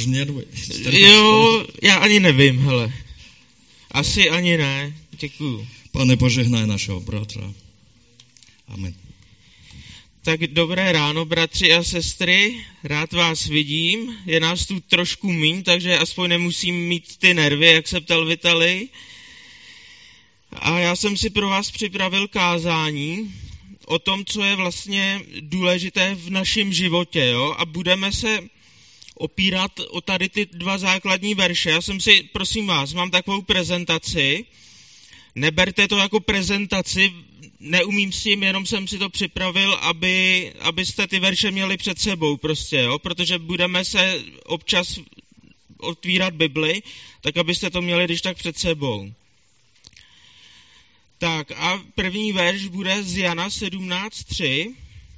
rozměru? Jo, já ani nevím, hele. Asi ani ne. Děkuju. Pane, požehnaj našeho bratra. Amen. Tak dobré ráno, bratři a sestry, rád vás vidím. Je nás tu trošku míň, takže aspoň nemusím mít ty nervy, jak se ptal Vitali. A já jsem si pro vás připravil kázání o tom, co je vlastně důležité v našem životě, jo? A budeme se opírat o tady ty dva základní verše. Já jsem si, prosím vás, mám takovou prezentaci. Neberte to jako prezentaci, neumím s tím, jenom jsem si to připravil, abyste ty verše měli před sebou prostě, jo? Protože budeme se občas otvírat Bibli, tak abyste to měli když tak před sebou. Tak a první verš bude z Jana 17:3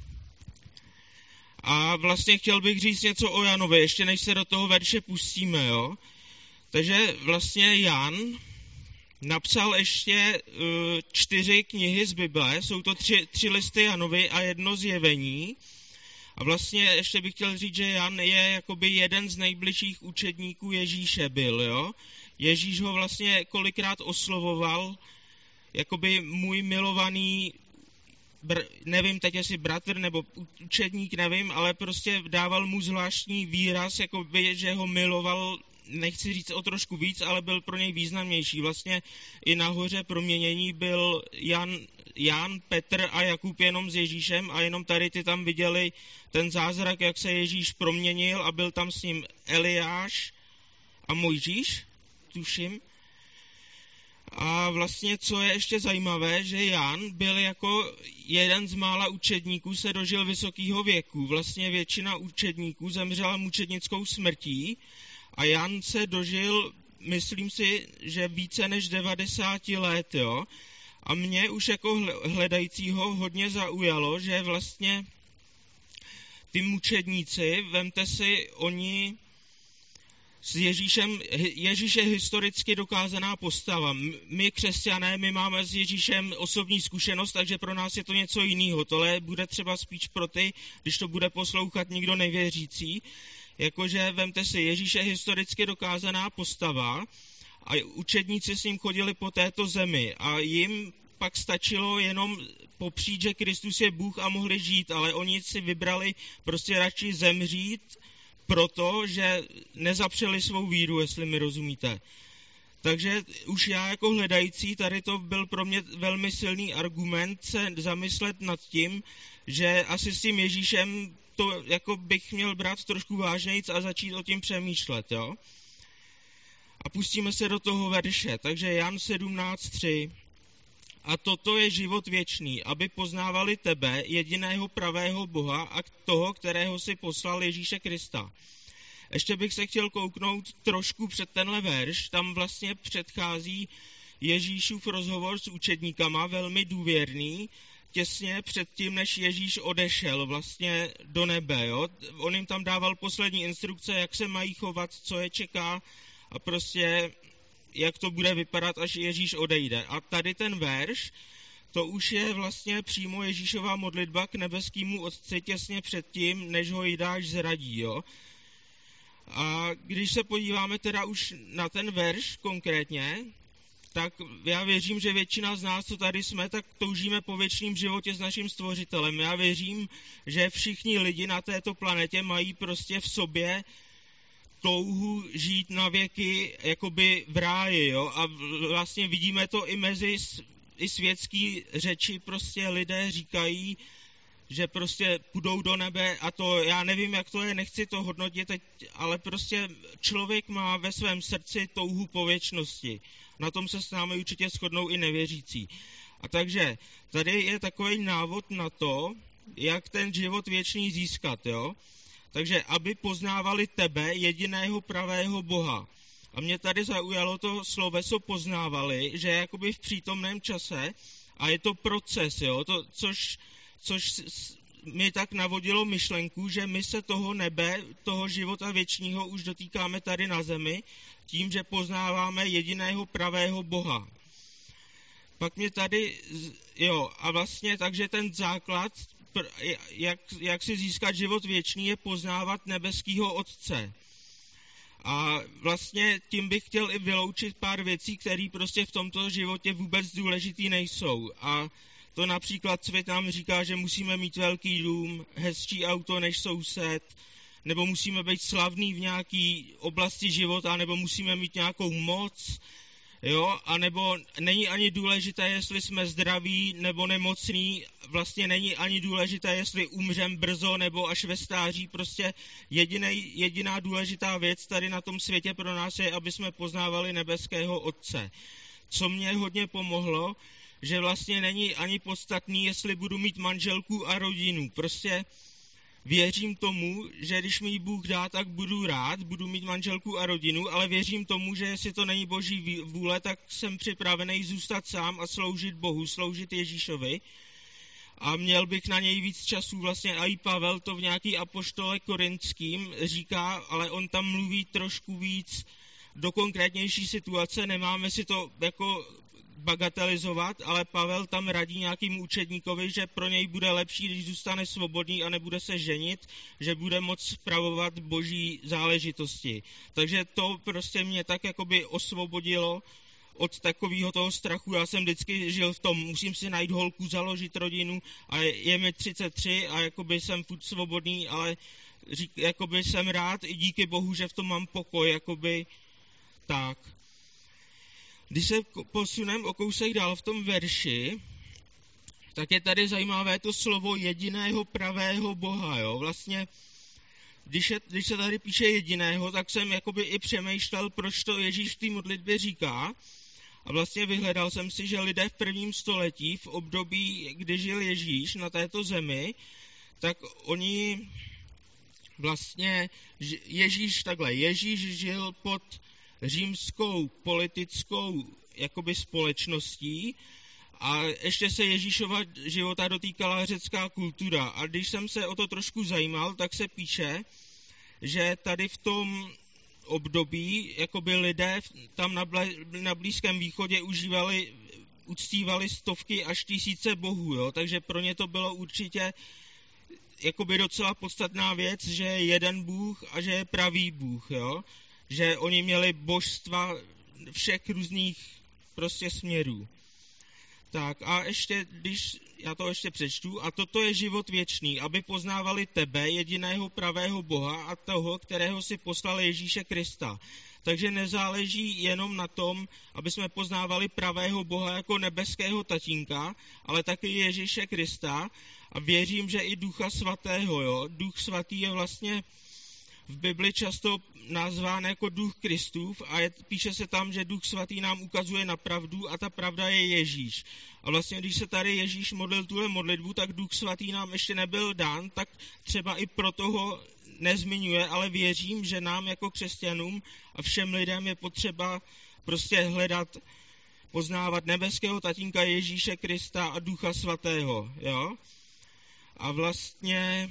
a vlastně chtěl bych říct něco o Janovi, ještě než se do toho verše pustíme, jo? Takže vlastně Jan napsal ještě 4 knihy z Bible, jsou to 3 listy Janovi a 1 zjevení. A vlastně ještě bych chtěl říct, že Jan je jakoby jeden z nejbližších učedníků Ježíše byl, jo. Ježíš ho vlastně kolikrát oslovoval, jakoby můj milovaný, nevím teď jestli bratr nebo učedník, nevím, ale prostě dával mu zvláštní výraz, jakoby, že ho miloval, nechci říct o trošku víc, ale byl pro něj významnější. Vlastně i nahoře proměnění byl Jan, Petr a Jakub jenom s Ježíšem a jenom tady ty tam viděli ten zázrak, jak se Ježíš proměnil a byl tam s ním Eliáš a Mojžíš, tuším. A vlastně, co je ještě zajímavé, že Jan byl jako jeden z mála učedníků, se dožil vysokého věku. Vlastně většina učedníků zemřela mučednickou smrtí a Jan se dožil, myslím si, že více než 90 let, jo. A mě už jako hledajícího hodně zaujalo, že vlastně ty mučedníci, vemte si, oni s Ježíšem, Ježíš je historicky dokázaná postava. My křesťané, my máme s Ježíšem osobní zkušenost, takže pro nás je to něco jiného. Tohle bude třeba spíš pro ty, když to bude poslouchat někdo nevěřící. Jakože vemte si, Ježíš je historicky dokázaná postava a učedníci s ním chodili po této zemi a jim pak stačilo jenom popřít, že Kristus je Bůh a mohli žít, ale oni si vybrali prostě radši zemřít, protože nezapřeli svou víru, jestli mi rozumíte. Takže už já jako hledající, tady to byl pro mě velmi silný argument se zamyslet nad tím, že asi s tím Ježíšem to jako bych měl brát trošku vážnějc a začít o tím přemýšlet, jo. A pustíme se do toho verše, takže Jan 17:3. A toto je život věčný, aby poznávali tebe, jediného pravého Boha a toho, kterého si poslal Ježíše Krista. Ještě bych se chtěl kouknout trošku před tenhle verš, tam vlastně předchází Ježíšův rozhovor s učedníkama, velmi důvěrný, těsně před tím, než Ježíš odešel vlastně do nebe, jo. On jim tam dával poslední instrukce, jak se mají chovat, co je čeká a prostě jak to bude vypadat, až Ježíš odejde. A tady ten verš, to už je vlastně přímo Ježíšova modlitba k nebeskému Otci těsně před tím, než ho Jidáš zradí, jo. A když se podíváme teda už na ten verš konkrétně, tak já věřím, že většina z nás, co tady jsme, tak toužíme po věčném životě s naším Stvořitelem. Já věřím, že všichni lidi na této planetě mají prostě v sobě touhu žít na věky jakoby v ráji, jo, a vlastně vidíme to i mezi světský řeči, prostě lidé říkají, že prostě půjdou do nebe a to, já nevím, jak to je, nechci to hodnotit teď, ale prostě člověk má ve svém srdci touhu po věčnosti. Na tom se s námi určitě shodnou i nevěřící. A takže tady je takový návod na to, jak ten život věčný získat, jo. Takže aby poznávali tebe, jediného pravého Boha. A mě tady zaujalo to sloveso poznávali, že je jakoby v přítomném čase a je to proces, jo, což mi tak navodilo myšlenku, že my se toho nebe, toho života věčního už dotýkáme tady na zemi, tím, že poznáváme jediného pravého Boha. Pak mě tady, jo, a vlastně takže ten základ, jak si získat život věčný, je poznávat nebeskýho Otce. A vlastně tím bych chtěl i vyloučit pár věcí, které prostě v tomto životě vůbec důležitý nejsou. A to například svět nám říká, že musíme mít velký dům, hezčí auto než soused, nebo musíme být slavný v nějaké oblasti života, nebo musíme mít nějakou moc, jo, a nebo není ani důležité, jestli jsme zdraví nebo nemocní, vlastně není ani důležité, jestli umřem brzo nebo až ve stáří, prostě jediná důležitá věc tady na tom světě pro nás je, aby jsme poznávali nebeského Otce. Co mě hodně pomohlo, že vlastně není ani podstatný, jestli budu mít manželku a rodinu, prostě věřím tomu, že když mi ji Bůh dá, tak budu rád, budu mít manželku a rodinu, ale věřím tomu, že jestli to není Boží vůle, tak jsem připravený zůstat sám a sloužit Bohu, sloužit Ježíšovi. A měl bych na něj víc času, vlastně a i Pavel to v nějaký apoštole korinským říká, ale on tam mluví trošku víc do konkrétnější situace, nemáme si to jako bagatelizovat, ale Pavel tam radí nějakým učedníkovi, že pro něj bude lepší, když zůstane svobodný a nebude se ženit, že bude moct spravovat boží záležitosti. Takže to prostě mě tak jakoby osvobodilo od takového toho strachu. Já jsem vždycky žil v tom, musím si najít holku, založit rodinu a je mi 33 a jakoby jsem furt svobodný, ale jakoby jsem rád i díky Bohu, že v tom mám pokoj, jakoby tak. Když se posuneme o kousek dál v tom verši, tak je tady zajímavé to slovo jediného pravého Boha. Jo? Vlastně, když se tady píše jediného, tak jsem jakoby i přemýšlel, proč to Ježíš v té modlitbě říká. A vlastně vyhledal jsem si, že lidé v prvním století, v období, kdy žil Ježíš na této zemi, tak oni vlastně, Ježíš žil pod římskou politickou jakoby společností a ještě se Ježíšova života dotýkala řecká kultura. A když jsem se o to trošku zajímal, tak se píše, že tady v tom období jakoby lidé tam na Blízkém východě uctívali stovky až tisíce bohů, jo? Takže pro ně to bylo určitě jakoby docela podstatná věc, že je jeden Bůh a že je pravý Bůh, jo? Že oni měli božstva všech různých prostě směrů. Tak a ještě, když já to ještě přečtu, a toto je život věčný, aby poznávali tebe, jediného pravého Boha a toho, kterého si poslal Ježíše Krista. Takže nezáleží jenom na tom, aby jsme poznávali pravého Boha jako nebeského tatínka, ale taky Ježíše Krista a věřím, že i Ducha Svatého. Jo? Duch Svatý je vlastně v Bibli často nazván jako Duch Kristův a píše se tam, že Duch Svatý nám ukazuje na pravdu a ta pravda je Ježíš. A vlastně, když se tady Ježíš modlil tuhle modlitbu, tak Duch Svatý nám ještě nebyl dán, tak třeba i proto ho nezmiňuje, ale věřím, že nám jako křesťanům a všem lidem je potřeba prostě hledat, poznávat nebeského tatínka Ježíše Krista a Ducha Svatého. Jo? A vlastně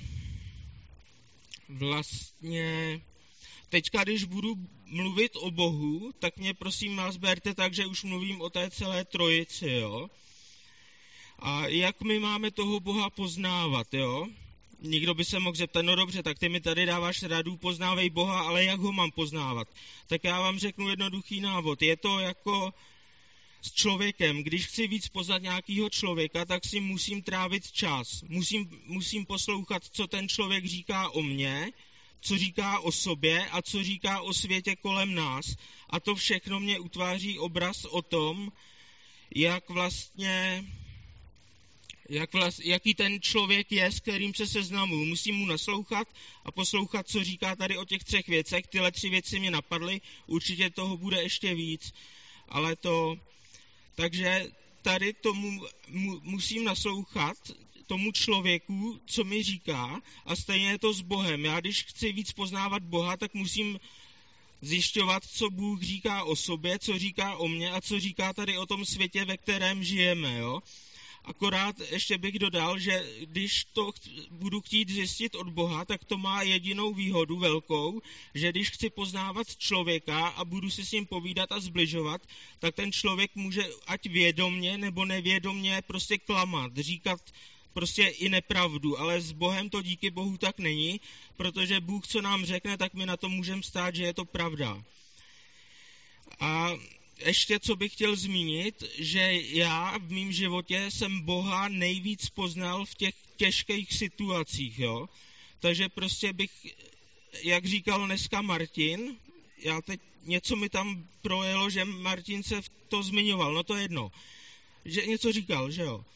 teďka, když budu mluvit o Bohu, tak mě prosím vás berte tak, že už mluvím o té celé trojici, jo. A jak my máme toho Boha poznávat, jo? Někdo by se mohl zeptat, no dobře, tak ty mi tady dáváš radu, poznávej Boha, ale jak ho mám poznávat? Tak já vám řeknu jednoduchý návod. Je to jako s člověkem. Když chci víc poznat nějakého člověka, tak si musím trávit čas. Musím poslouchat, co ten člověk říká o mně, co říká o sobě a co říká o světě kolem nás. A to všechno mě utváří obraz o tom, jaký ten člověk je, s kterým se seznamuju. Musím mu naslouchat a poslouchat, co říká tady o těch 3 věcech. Tyhle 3 věci mě napadly, určitě toho bude ještě víc, ale takže tady tomu musím naslouchat, tomu člověku, co mi říká, a stejně je to s Bohem. Já když chci víc poznávat Boha, tak musím zjišťovat, co Bůh říká o sobě, co říká o mně a co říká tady o tom světě, ve kterém žijeme. Jo? Akorát ještě bych dodal, že když to budu chtít zjistit od Boha, tak to má jedinou výhodu velkou, že když chci poznávat člověka a budu si s ním povídat a zbližovat, tak ten člověk může ať vědomně nebo nevědomně prostě klamat, říkat prostě i nepravdu, ale s Bohem to díky Bohu tak není, protože Bůh, co nám řekne, tak my na tom můžeme stát, že je to pravda. A ještě, co bych chtěl zmínit, že já v mém životě jsem Boha nejvíc poznal v těch těžkých situacích, jo. Takže prostě bych, jak říkal dneska Martin, já teď něco mi tam projelo, že Martin se to zmiňoval, no to je jedno, že něco říkal, že jo.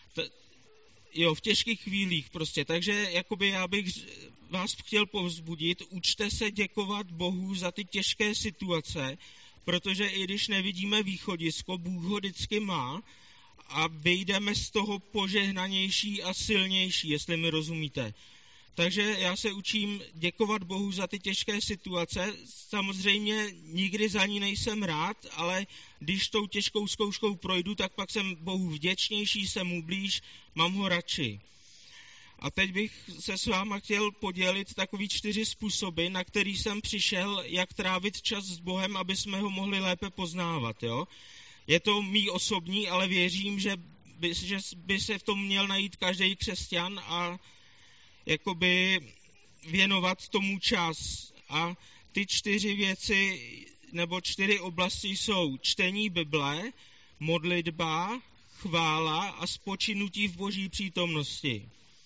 Jo, v těžkých chvílích prostě, takže jakoby já bych vás chtěl povzbudit, učte se děkovat Bohu za ty těžké situace, protože i když nevidíme východisko, Bůh ho vždycky má a vyjdeme z toho požehnanější a silnější, jestli mi rozumíte. Takže já se učím děkovat Bohu za ty těžké situace. Samozřejmě nikdy za ní nejsem rád, ale když tou těžkou zkouškou projdu, tak pak jsem Bohu vděčnější, jsem mu blíž, mám ho radši. A teď bych se s váma chtěl podělit takový 4 způsoby, na který jsem přišel, jak trávit čas s Bohem, aby jsme ho mohli lépe poznávat. Jo? Je to mý osobní, ale věřím, že by se v tom měl najít každý křesťan a jakoby věnovat tomu čas. A ty 4 věci nebo 4 oblasti jsou čtení Bible, modlitba, chvála a spočinutí v Boží přítomnosti.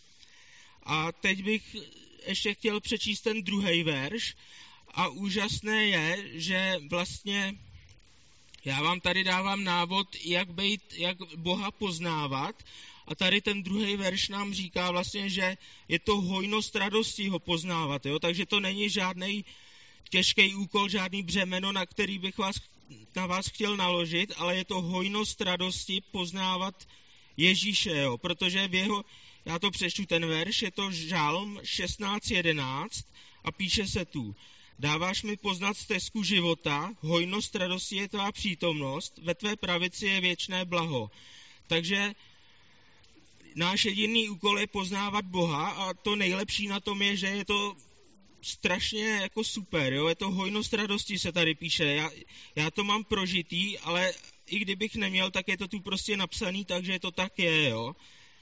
A teď bych ještě chtěl přečíst ten 2. verš a úžasné je, že vlastně já vám tady dávám návod, jak Boha poznávat. A tady ten 2. verš nám říká vlastně, že je to hojnost radosti ho poznávat. Jo? Takže to není žádný těžký úkol, žádný břemeno, na který bych na vás chtěl naložit, ale je to hojnost radosti poznávat Ježíše. Jo? Protože já to přečtu ten verš, je to Žalm 16:11 a píše se tu: dáváš mi poznat stezku života, hojnost radosti je tvá přítomnost, ve tvé pravici je věčné blaho. Takže náš jediný úkol je poznávat Boha a to nejlepší na tom je, že je to strašně jako super, jo? Je to hojnost radosti, se tady píše. Já to mám prožitý, ale i kdybych neměl, tak je to tu prostě napsaný, takže to tak je, jo.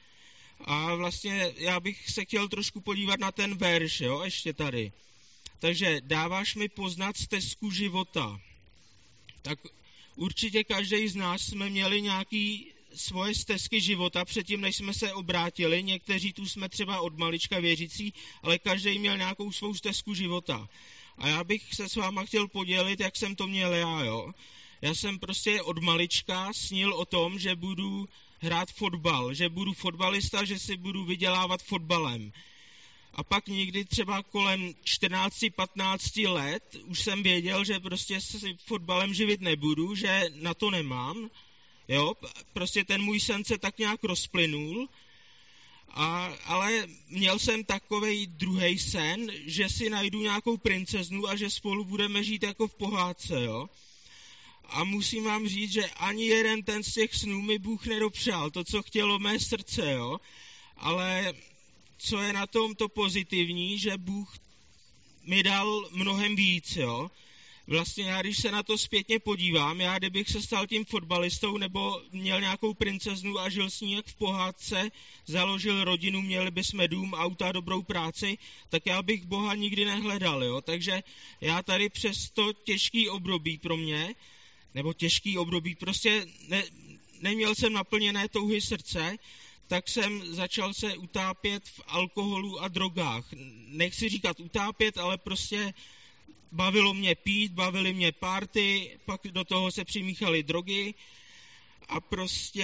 A vlastně já bych se chtěl trošku podívat na ten verš, jo, ještě tady. Takže dáváš mi poznat stezku života. Tak určitě každý z nás jsme měli nějaký svoje stezky života předtím, než jsme se obrátili. Někteří tu jsme třeba od malička věřící, ale každý měl nějakou svou stezku života. A já bych se s váma chtěl podělit, jak jsem to měl já, jo. Já jsem prostě od malička snil o tom, že budu hrát fotbal, že budu fotbalista, že si budu vydělávat fotbalem. A pak někdy třeba kolem 14-15 let už jsem věděl, že prostě si fotbalem živit nebudu, že na to nemám. Jo, prostě ten můj sen se tak nějak rozplynul, ale měl jsem takovej druhý sen, že si najdu nějakou princeznu a že spolu budeme žít jako v pohádce, jo. A musím vám říct, že ani jeden ten z těch snů mi Bůh nedopřál, to, co chtělo mé srdce, jo. Ale co je na tom to pozitivní, že Bůh mi dal mnohem víc, jo. Vlastně já, když se na to zpětně podívám, já kdybych se stal tím fotbalistou nebo měl nějakou princeznu a žil s ní jak v pohádce, založil rodinu, měli bychom dům, auta, dobrou práci, tak já bych Boha nikdy nehledal, jo. Takže já tady přes to těžký období pro mě, nebo těžký období, prostě neměl jsem naplněné touhy srdce, tak jsem začal se utápět v alkoholu a drogách. Nechci říkat utápět, ale prostě bavilo mě pít, bavily mě party, pak do toho se přimíchaly drogy a prostě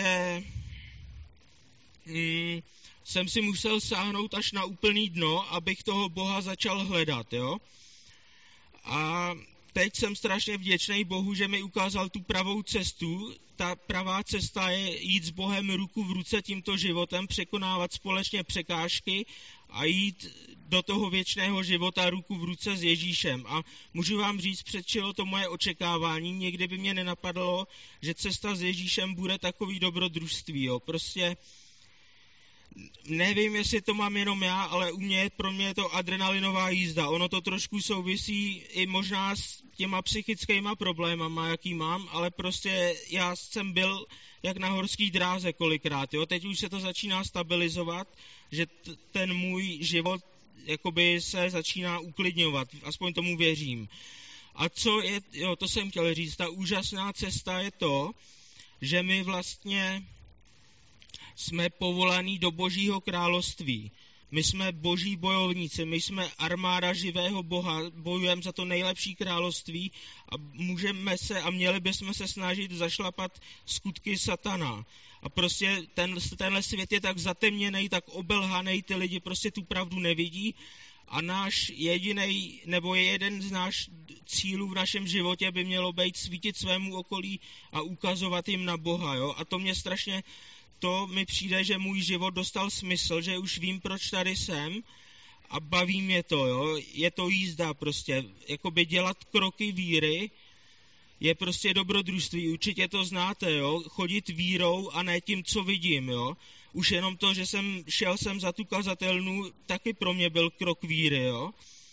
jsem si musel sáhnout až na úplný dno, abych toho Boha začal hledat, jo. A teď jsem strašně vděčný Bohu, že mi ukázal tu pravou cestu. Ta pravá cesta je jít s Bohem ruku v ruce tímto životem, překonávat společně překážky a jít do toho věčného života ruku v ruce s Ježíšem. A můžu vám říct, předčilo to moje očekávání, někdy by mě nenapadlo, že cesta s Ježíšem bude takový dobrodružství. Jo. Prostě nevím, jestli to mám jenom já, ale pro mě je to adrenalinová jízda. Ono to trošku souvisí i možná s těma psychickýma problémama, jaký mám, ale prostě já jsem byl jak na horský dráze kolikrát, jo. Teď už se to začíná stabilizovat, že ten můj život jakoby se začíná uklidňovat, aspoň tomu věřím. A to jsem chtěl říct, ta úžasná cesta je to, že my vlastně jsme povolaní do Božího království. My jsme boží bojovníci, my jsme armáda živého Boha, bojujeme za to nejlepší království a měli bychom se snažit zašlapat skutky satana. A prostě tenhle svět je tak zatemněný, tak obelhaný, ty lidi prostě tu pravdu nevidí a náš jediný, nebo jeden z náš cílů v našem životě by mělo být svítit svému okolí a ukazovat jim na Boha, jo? A to mi přijde, že můj život dostal smysl, že už vím, proč tady jsem a baví mě to, jo. Je to jízda prostě, jakoby dělat kroky víry je prostě dobrodružství, určitě to znáte, jo. Chodit vírou a ne tím, co vidím, jo. Už jenom to, že šel jsem za tu kazatelnu, taky pro mě byl krok víry, jo.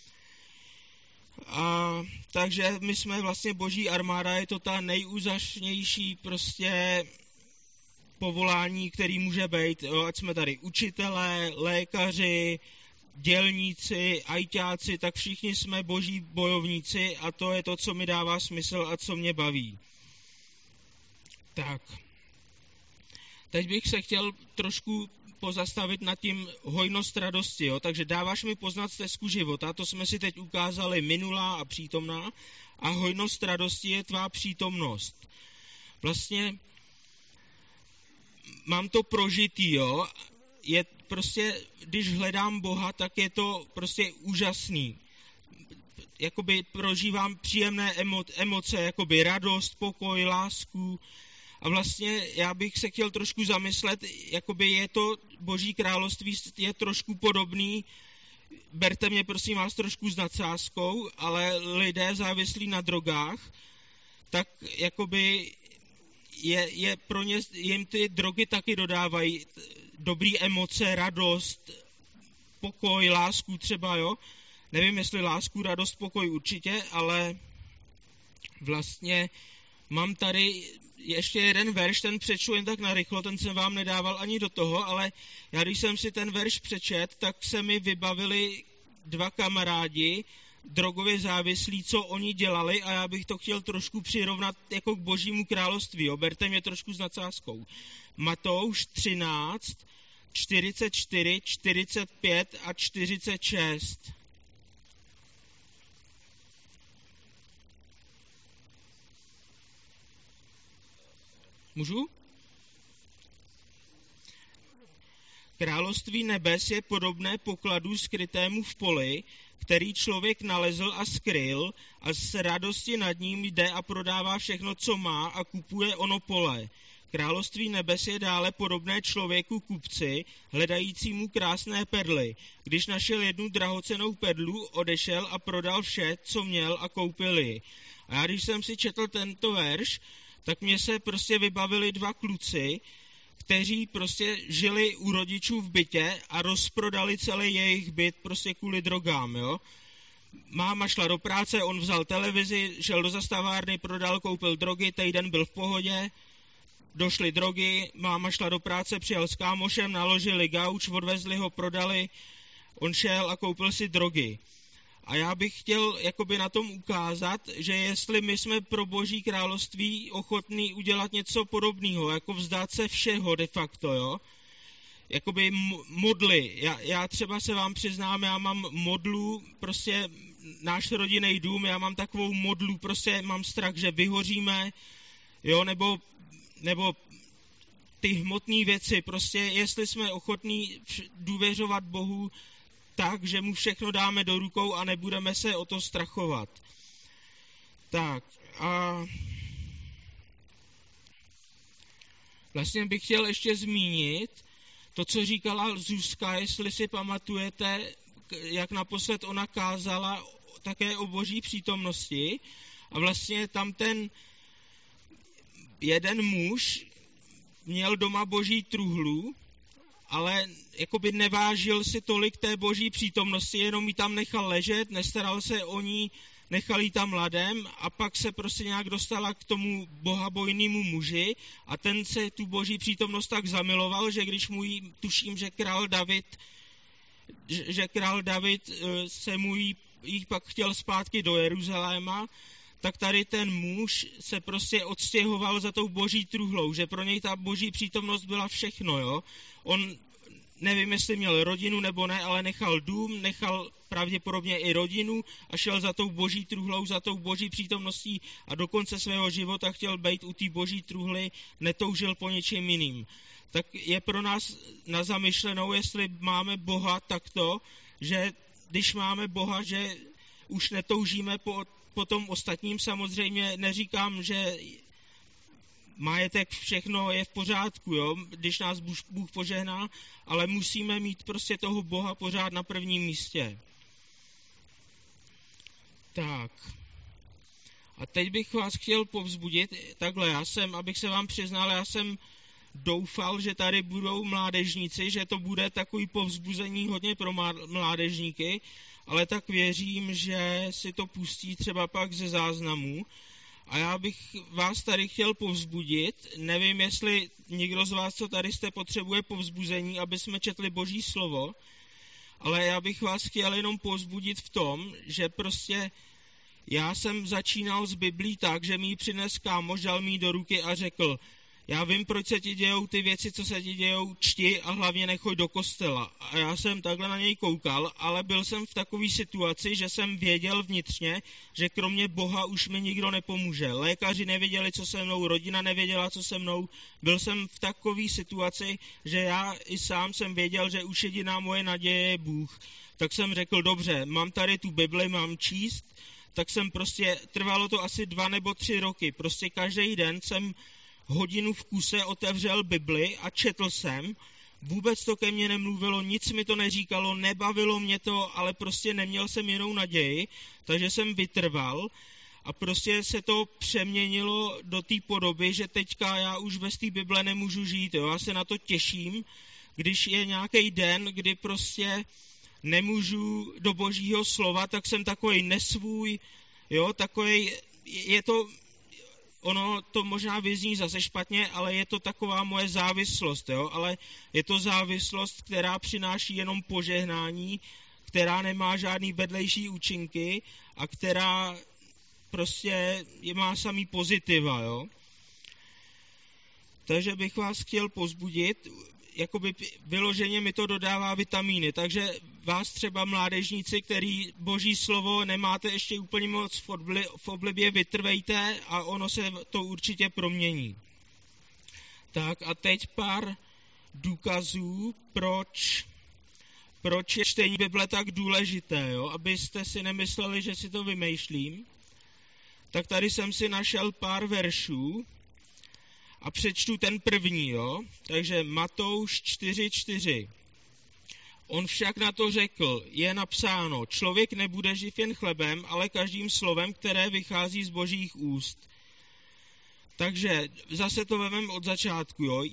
A takže my jsme vlastně boží armáda, je to ta nejúžasnější prostě povolání, který může být, jo, ať jsme tady učitelé, lékaři, dělníci, ajťáci, tak všichni jsme boží bojovníci a to je to, co mi dává smysl a co mě baví. Tak. Teď bych se chtěl trošku pozastavit nad tím hojnost radosti, jo, takže dáváš mi poznat stezku života, to jsme si teď ukázali minulá a přítomná a hojnost radosti je tvá přítomnost. Vlastně mám to prožitý, jo, je prostě, když hledám Boha, tak je to prostě úžasný. Jakoby prožívám příjemné emoce, jakoby radost, pokoj, lásku a vlastně já bych se chtěl trošku zamyslet, jakoby je to Boží království, je trošku podobný, berte mě prosím vás trošku s nadsázkou, ale lidé závislí na drogách, tak jakoby je pro ně, jim ty drogy taky dodávají dobrý emoce, radost, pokoj, lásku třeba, jo. Nevím, jestli lásku, radost, pokoj určitě, ale vlastně mám tady ještě jeden verš, ten přečtu jen tak narychlo, ten jsem vám nedával ani do toho, ale já když jsem si ten verš přečet, tak se mi vybavili dva kamarádi, drogově závislí, co oni dělali a já bych to chtěl trošku přirovnat jako k Božímu království. Jo? Berte mě trošku s nadsázkou. Matouš 13, 44, 45 a 46. Můžu? Království nebes je podobné pokladu skrytému v poli, který člověk nalezl a skryl a z radosti nad ním jde a prodává všechno, co má a kupuje ono pole. Království nebes je dále podobné člověku kupci, hledajícímu krásné perly. Když našel jednu drahocennou perlu, odešel a prodal vše, co měl a koupil ji. A já když jsem si četl tento verš, tak mě se prostě vybavili dva kluci, kteří prostě žili u rodičů v bytě a rozprodali celý jejich byt prostě kvůli drogám, jo. Máma šla do práce, on vzal televizi, šel do zastavárny, prodal, koupil drogy, týden byl v pohodě, došly drogy, máma šla do práce, přijel s kámošem, naložili gauč, odvezli ho, prodali, on šel a koupil si drogy. A já bych chtěl jakoby na tom ukázat, že jestli my jsme pro Boží království ochotní udělat něco podobného, jako vzdát se všeho de facto, jo. Jakoby modly. Já třeba se vám přiznám, já mám modlu, prostě náš rodinný dům, já mám takovou modlu, prostě mám strach, že vyhoříme, jo, nebo ty hmotné věci, prostě jestli jsme ochotní důvěřovat Bohu, tak, že mu všechno dáme do rukou a nebudeme se o to strachovat. Tak a vlastně bych chtěl ještě zmínit to, co říkala Zuzka, jestli si pamatujete, jak naposled ona kázala také o Boží přítomnosti a vlastně tam ten jeden muž měl doma Boží truhlu ale jakoby nevážil si tolik té boží přítomnosti, jenom ji tam nechal ležet, nestaral se o ní, nechal ji tam ladem a pak se prostě nějak dostala k tomu bohabojnému muži a ten se tu boží přítomnost tak zamiloval, že když mu jí, tuším, že král David se mu jí pak chtěl zpátky do Jeruzaléma, tak tady ten muž se prostě odstěhoval za tou boží truhlou, že pro něj ta boží přítomnost byla všechno, jo. On, nevím, jestli měl rodinu nebo ne, ale nechal dům, nechal pravděpodobně i rodinu a šel za tou boží truhlou, za tou boží přítomností a do konce svého života chtěl být u té boží truhly, netoužil po něčem jiným. Tak je pro nás na zamyšlenou, jestli máme Boha takto, že když máme Boha, že už netoužíme po tom ostatním. Samozřejmě neříkám, že majetek všechno je v pořádku, jo? Když nás Bůh požehná, ale musíme mít prostě toho Boha pořád na prvním místě. Tak. A teď bych vás chtěl povzbudit, takhle, abych se vám přiznal, já jsem doufal, že tady budou mládežníci, že to bude takový povzbuzení hodně pro mládežníky, ale tak věřím, že si to pustí třeba pak ze záznamů. A já bych vás tady chtěl povzbudit. Nevím, jestli někdo z vás, co tady jste, potřebuje povzbuzení, aby jsme četli Boží slovo, ale já bych vás chtěl jenom povzbudit v tom, že prostě já jsem začínal s Biblí tak, že mi ji přines kámoš, dal mi ji do ruky a řekl, já vím, proč se ti dějou ty věci, co se ti dějou, čti a hlavně nechoď do kostela. A já jsem takhle na něj koukal, ale byl jsem v takové situaci, že jsem věděl vnitřně, že kromě Boha už mi nikdo nepomůže. Lékaři nevěděli, co se mnou, rodina nevěděla, co se mnou. Byl jsem v takové situaci, že já i sám jsem věděl, že už jediná moje naděje je Bůh. Tak jsem řekl, dobře, mám tady tu Bibli, mám číst, tak jsem prostě, trvalo to asi 2 nebo 3 roky, prostě každý den jsem hodinu v kuse otevřel Bibli a četl jsem. Vůbec to ke mně nemluvilo, nic mi to neříkalo, nebavilo mě to, ale prostě neměl jsem jinou naději, takže jsem vytrval a prostě se to přeměnilo do té podoby, že teďka já už bez té Bible nemůžu žít. Jo? Já se na to těším, když je nějaký den, kdy prostě nemůžu do Božího slova, tak jsem takovej nesvůj, jo, takovej, je to... Ono to možná vyzní zase špatně, ale je to taková moje závislost, jo? Ale je to závislost, která přináší jenom požehnání, která nemá žádný vedlejší účinky a která prostě má samý pozitiva, jo? Takže bych vás chtěl povzbudit, jakoby vyloženě mi to dodává vitamíny, takže vás třeba mládežníci, který Boží slovo nemáte ještě úplně moc v oblibě, vytrvejte a ono se to určitě promění. Tak a teď pár důkazů, proč je čtení Bible tak důležité, jo? Abyste si nemysleli, že si to vymýšlím. Tak tady jsem si našel pár veršů, a přečtu ten první, jo? Takže Matouš 4:4. On však na to řekl, je napsáno, člověk nebude živ jen chlebem, ale každým slovem, které vychází z Božích úst. Takže zase to vememe od začátku, jo?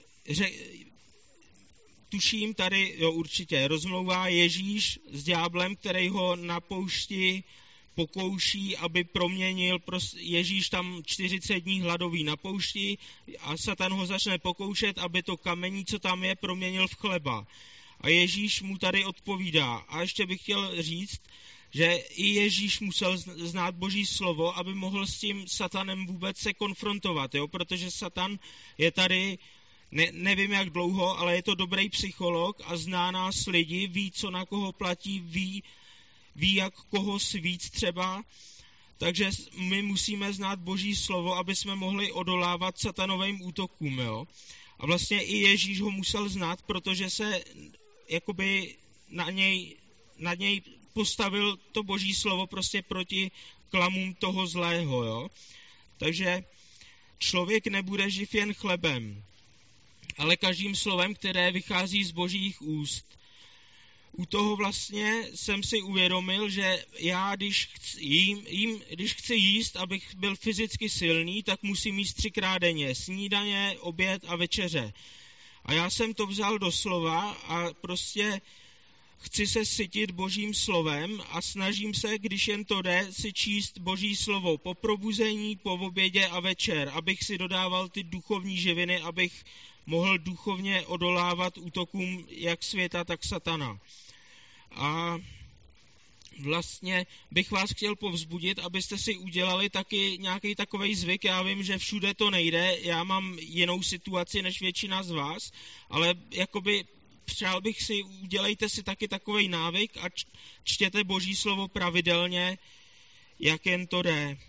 Tuším tady, jo, určitě, rozmlouvá Ježíš s ďáblem, který ho na poušti pokouší, aby proměnil, Ježíš tam 40 dní hladový na poušti a Satan ho začne pokoušet, aby to kamení, co tam je, proměnil v chleba. A Ježíš mu tady odpovídá. A ještě bych chtěl říct, že i Ježíš musel znát Boží slovo, aby mohl s tím Satanem vůbec se konfrontovat, jo? Protože Satan je tady, nevím jak dlouho, ale je to dobrý psycholog a zná nás lidi, ví, co na koho platí, ví, jak koho svíc třeba, takže my musíme znát Boží slovo, aby jsme mohli odolávat satanovým útokům, jo. A vlastně i Ježíš ho musel znát, protože se jakoby na něj postavil to Boží slovo prostě proti klamům toho zlého, jo. Takže člověk nebude živ jen chlebem, ale každým slovem, které vychází z Božích úst. U toho vlastně jsem si uvědomil, že já, když chci jíst, abych byl fyzicky silný, tak musím jíst 3krát denně. Snídaně, oběd a večeře. A já jsem to vzal doslova a prostě chci se sytit Božím slovem a snažím se, když jen to jde, si číst Boží slovo po probuzení, po obědě a večer, abych si dodával ty duchovní živiny, abych mohl duchovně odolávat útokům jak světa, tak satana. A vlastně bych vás chtěl povzbudit, abyste si udělali taky nějaký takovej zvyk. Já vím, že všude to nejde, já mám jinou situaci než většina z vás, ale jakoby přál bych si, udělejte si taky takovej návyk a čtěte Boží slovo pravidelně, jak jen to jde.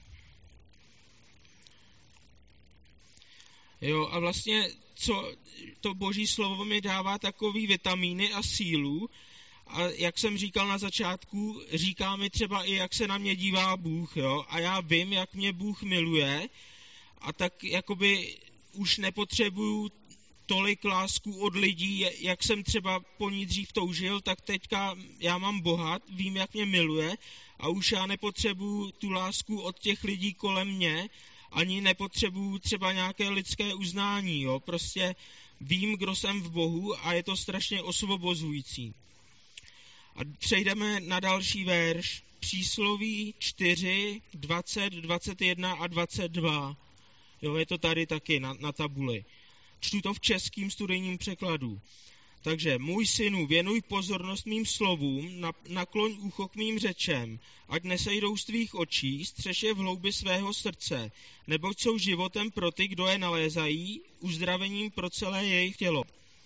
Jo, a vlastně co to Boží slovo mi dává takový vitamíny a sílu, a jak jsem říkal na začátku, říká mi třeba i, jak se na mě dívá Bůh, jo, a já vím, jak mě Bůh miluje, a tak jakoby už nepotřebuju tolik lásku od lidí, jak jsem třeba po ní dřív toužil, tak teďka já mám Boha, vím, jak mě miluje, a už já nepotřebuju tu lásku od těch lidí kolem mě, ani nepotřebuju třeba nějaké lidské uznání, jo, prostě vím, kdo jsem v Bohu a je to strašně osvobozující. A přejdeme na další verš. Přísloví 4, 20, 21 a 22. Jo, je to tady taky na tabuli. Čtu to v českým studijním překladu. Takže, můj synu, věnuj pozornost mým slovům, nakloň ucho k mým řečem, ať nesejdou z tvých očí, střež je v hloubi svého srdce, neboť jsou životem pro ty, kdo je nalézají, uzdravením pro celé jejich tělo.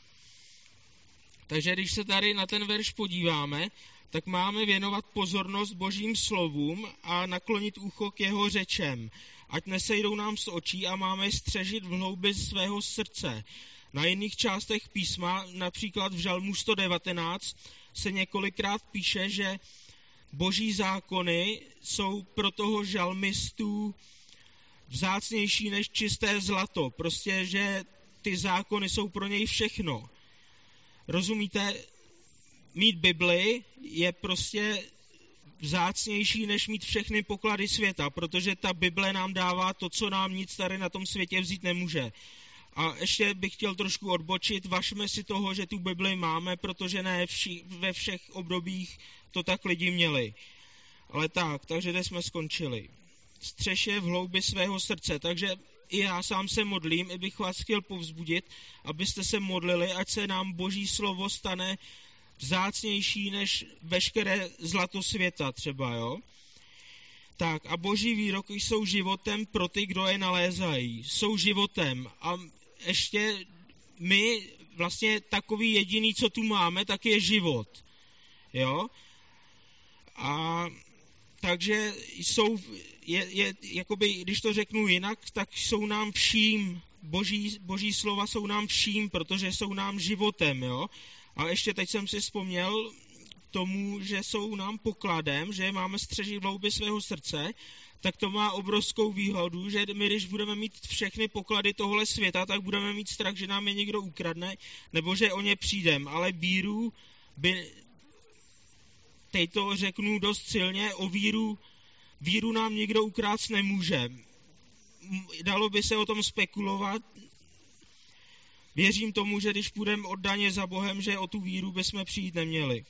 Takže když se tady na ten verš podíváme, tak máme věnovat pozornost Božím slovům a naklonit ucho k jeho řečem, ať nesejdou nám z očí, a máme je střežit v hloubi svého srdce. Na jiných částech písma, například v Žalmu 119, se několikrát píše, že Boží zákony jsou pro toho žalmistu vzácnější než čisté zlato. Prostě, že ty zákony jsou pro něj všechno. Rozumíte? Mít Bibli je prostě vzácnější, než mít všechny poklady světa, protože ta Bible nám dává to, co nám nic tady na tom světě vzít nemůže. A ještě bych chtěl trošku odbočit, važme si toho, že tu Bibli máme, protože ne ve všech obdobích to tak lidi měli. Ale takže kde jsme skončili? Střež je v hloubi svého srdce, takže i já sám se modlím, i bych vás chtěl povzbudit, abyste se modlili, ať se nám Boží slovo stane vzácnější než veškeré zlato světa třeba, jo? Tak a Boží výroky jsou životem pro ty, kdo je nalézají. Jsou životem. A ještě my vlastně takový jediný, co tu máme, tak je život. Jo? A takže jakoby, když to řeknu jinak, tak jsou nám vším. Boží slova jsou nám vším, protože jsou nám životem, jo? A ještě teď jsem si vzpomněl tomu, že jsou nám pokladem, že máme střežit v hloubi svého srdce, tak to má obrovskou výhodu, že my, když budeme mít všechny poklady tohle světa, tak budeme mít strach, že nám je někdo ukradne, nebo že o ně přijdem. Ale víru teď to řeknu dost silně, o víru nám nikdo ukrást nemůže. Dalo by se o tom spekulovat. Věřím tomu, že když půjdeme oddaně za Bohem, že o tu víru bychom přijít neměli.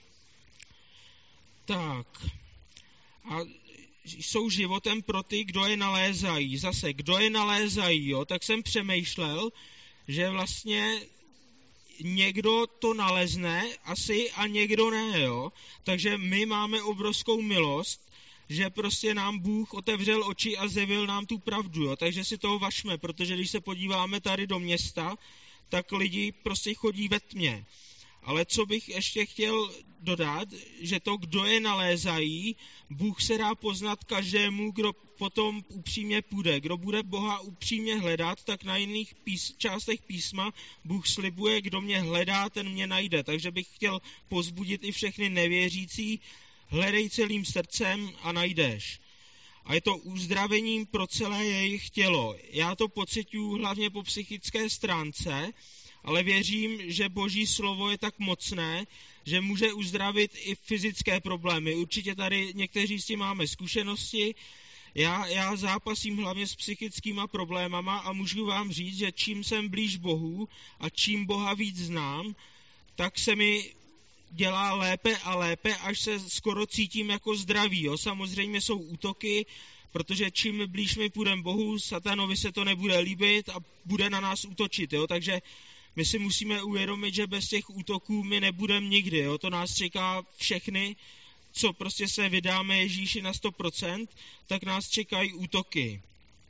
Tak. A jsou životem pro ty, kdo je nalézají. Zase, kdo je nalézají, jo? Tak jsem přemýšlel, že vlastně někdo to nalezne asi a někdo ne, jo? Takže my máme obrovskou milost, že prostě nám Bůh otevřel oči a zjevil nám tu pravdu, jo? Takže si toho važme, protože když se podíváme tady do města, tak lidi prostě chodí ve tmě. Ale co bych ještě chtěl dodat, že to, kdo je nalézají, Bůh se dá poznat každému, kdo potom upřímně půjde. Kdo bude Boha upřímně hledat, tak na jiných částech písma Bůh slibuje, kdo mě hledá, ten mě najde. Takže bych chtěl povzbudit i všechny nevěřící, hledej celým srdcem a najdeš. A je to uzdravením pro celé jejich tělo. Já to pociťuji hlavně po psychické stránce, ale věřím, že Boží slovo je tak mocné, že může uzdravit i fyzické problémy. Určitě tady někteří s tím máme zkušenosti. Já zápasím hlavně s psychickýma problémama a můžu vám říct, že čím jsem blíž Bohu a čím Boha víc znám, tak se mi dělá lépe a lépe, až se skoro cítím jako zdravý. Jo? Samozřejmě jsou útoky, protože čím blíž my půjdeme Bohu, satanovi se to nebude líbit a bude na nás útočit. Jo? Takže my si musíme uvědomit, že bez těch útoků my nebudeme nikdy. Jo? To nás čeká všechny, co prostě se vydáme Ježíši na 100%, tak nás čekají útoky.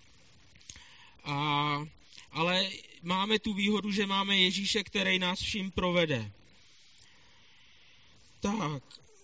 Ale máme tu výhodu, že máme Ježíše, který nás vším provede. Tak.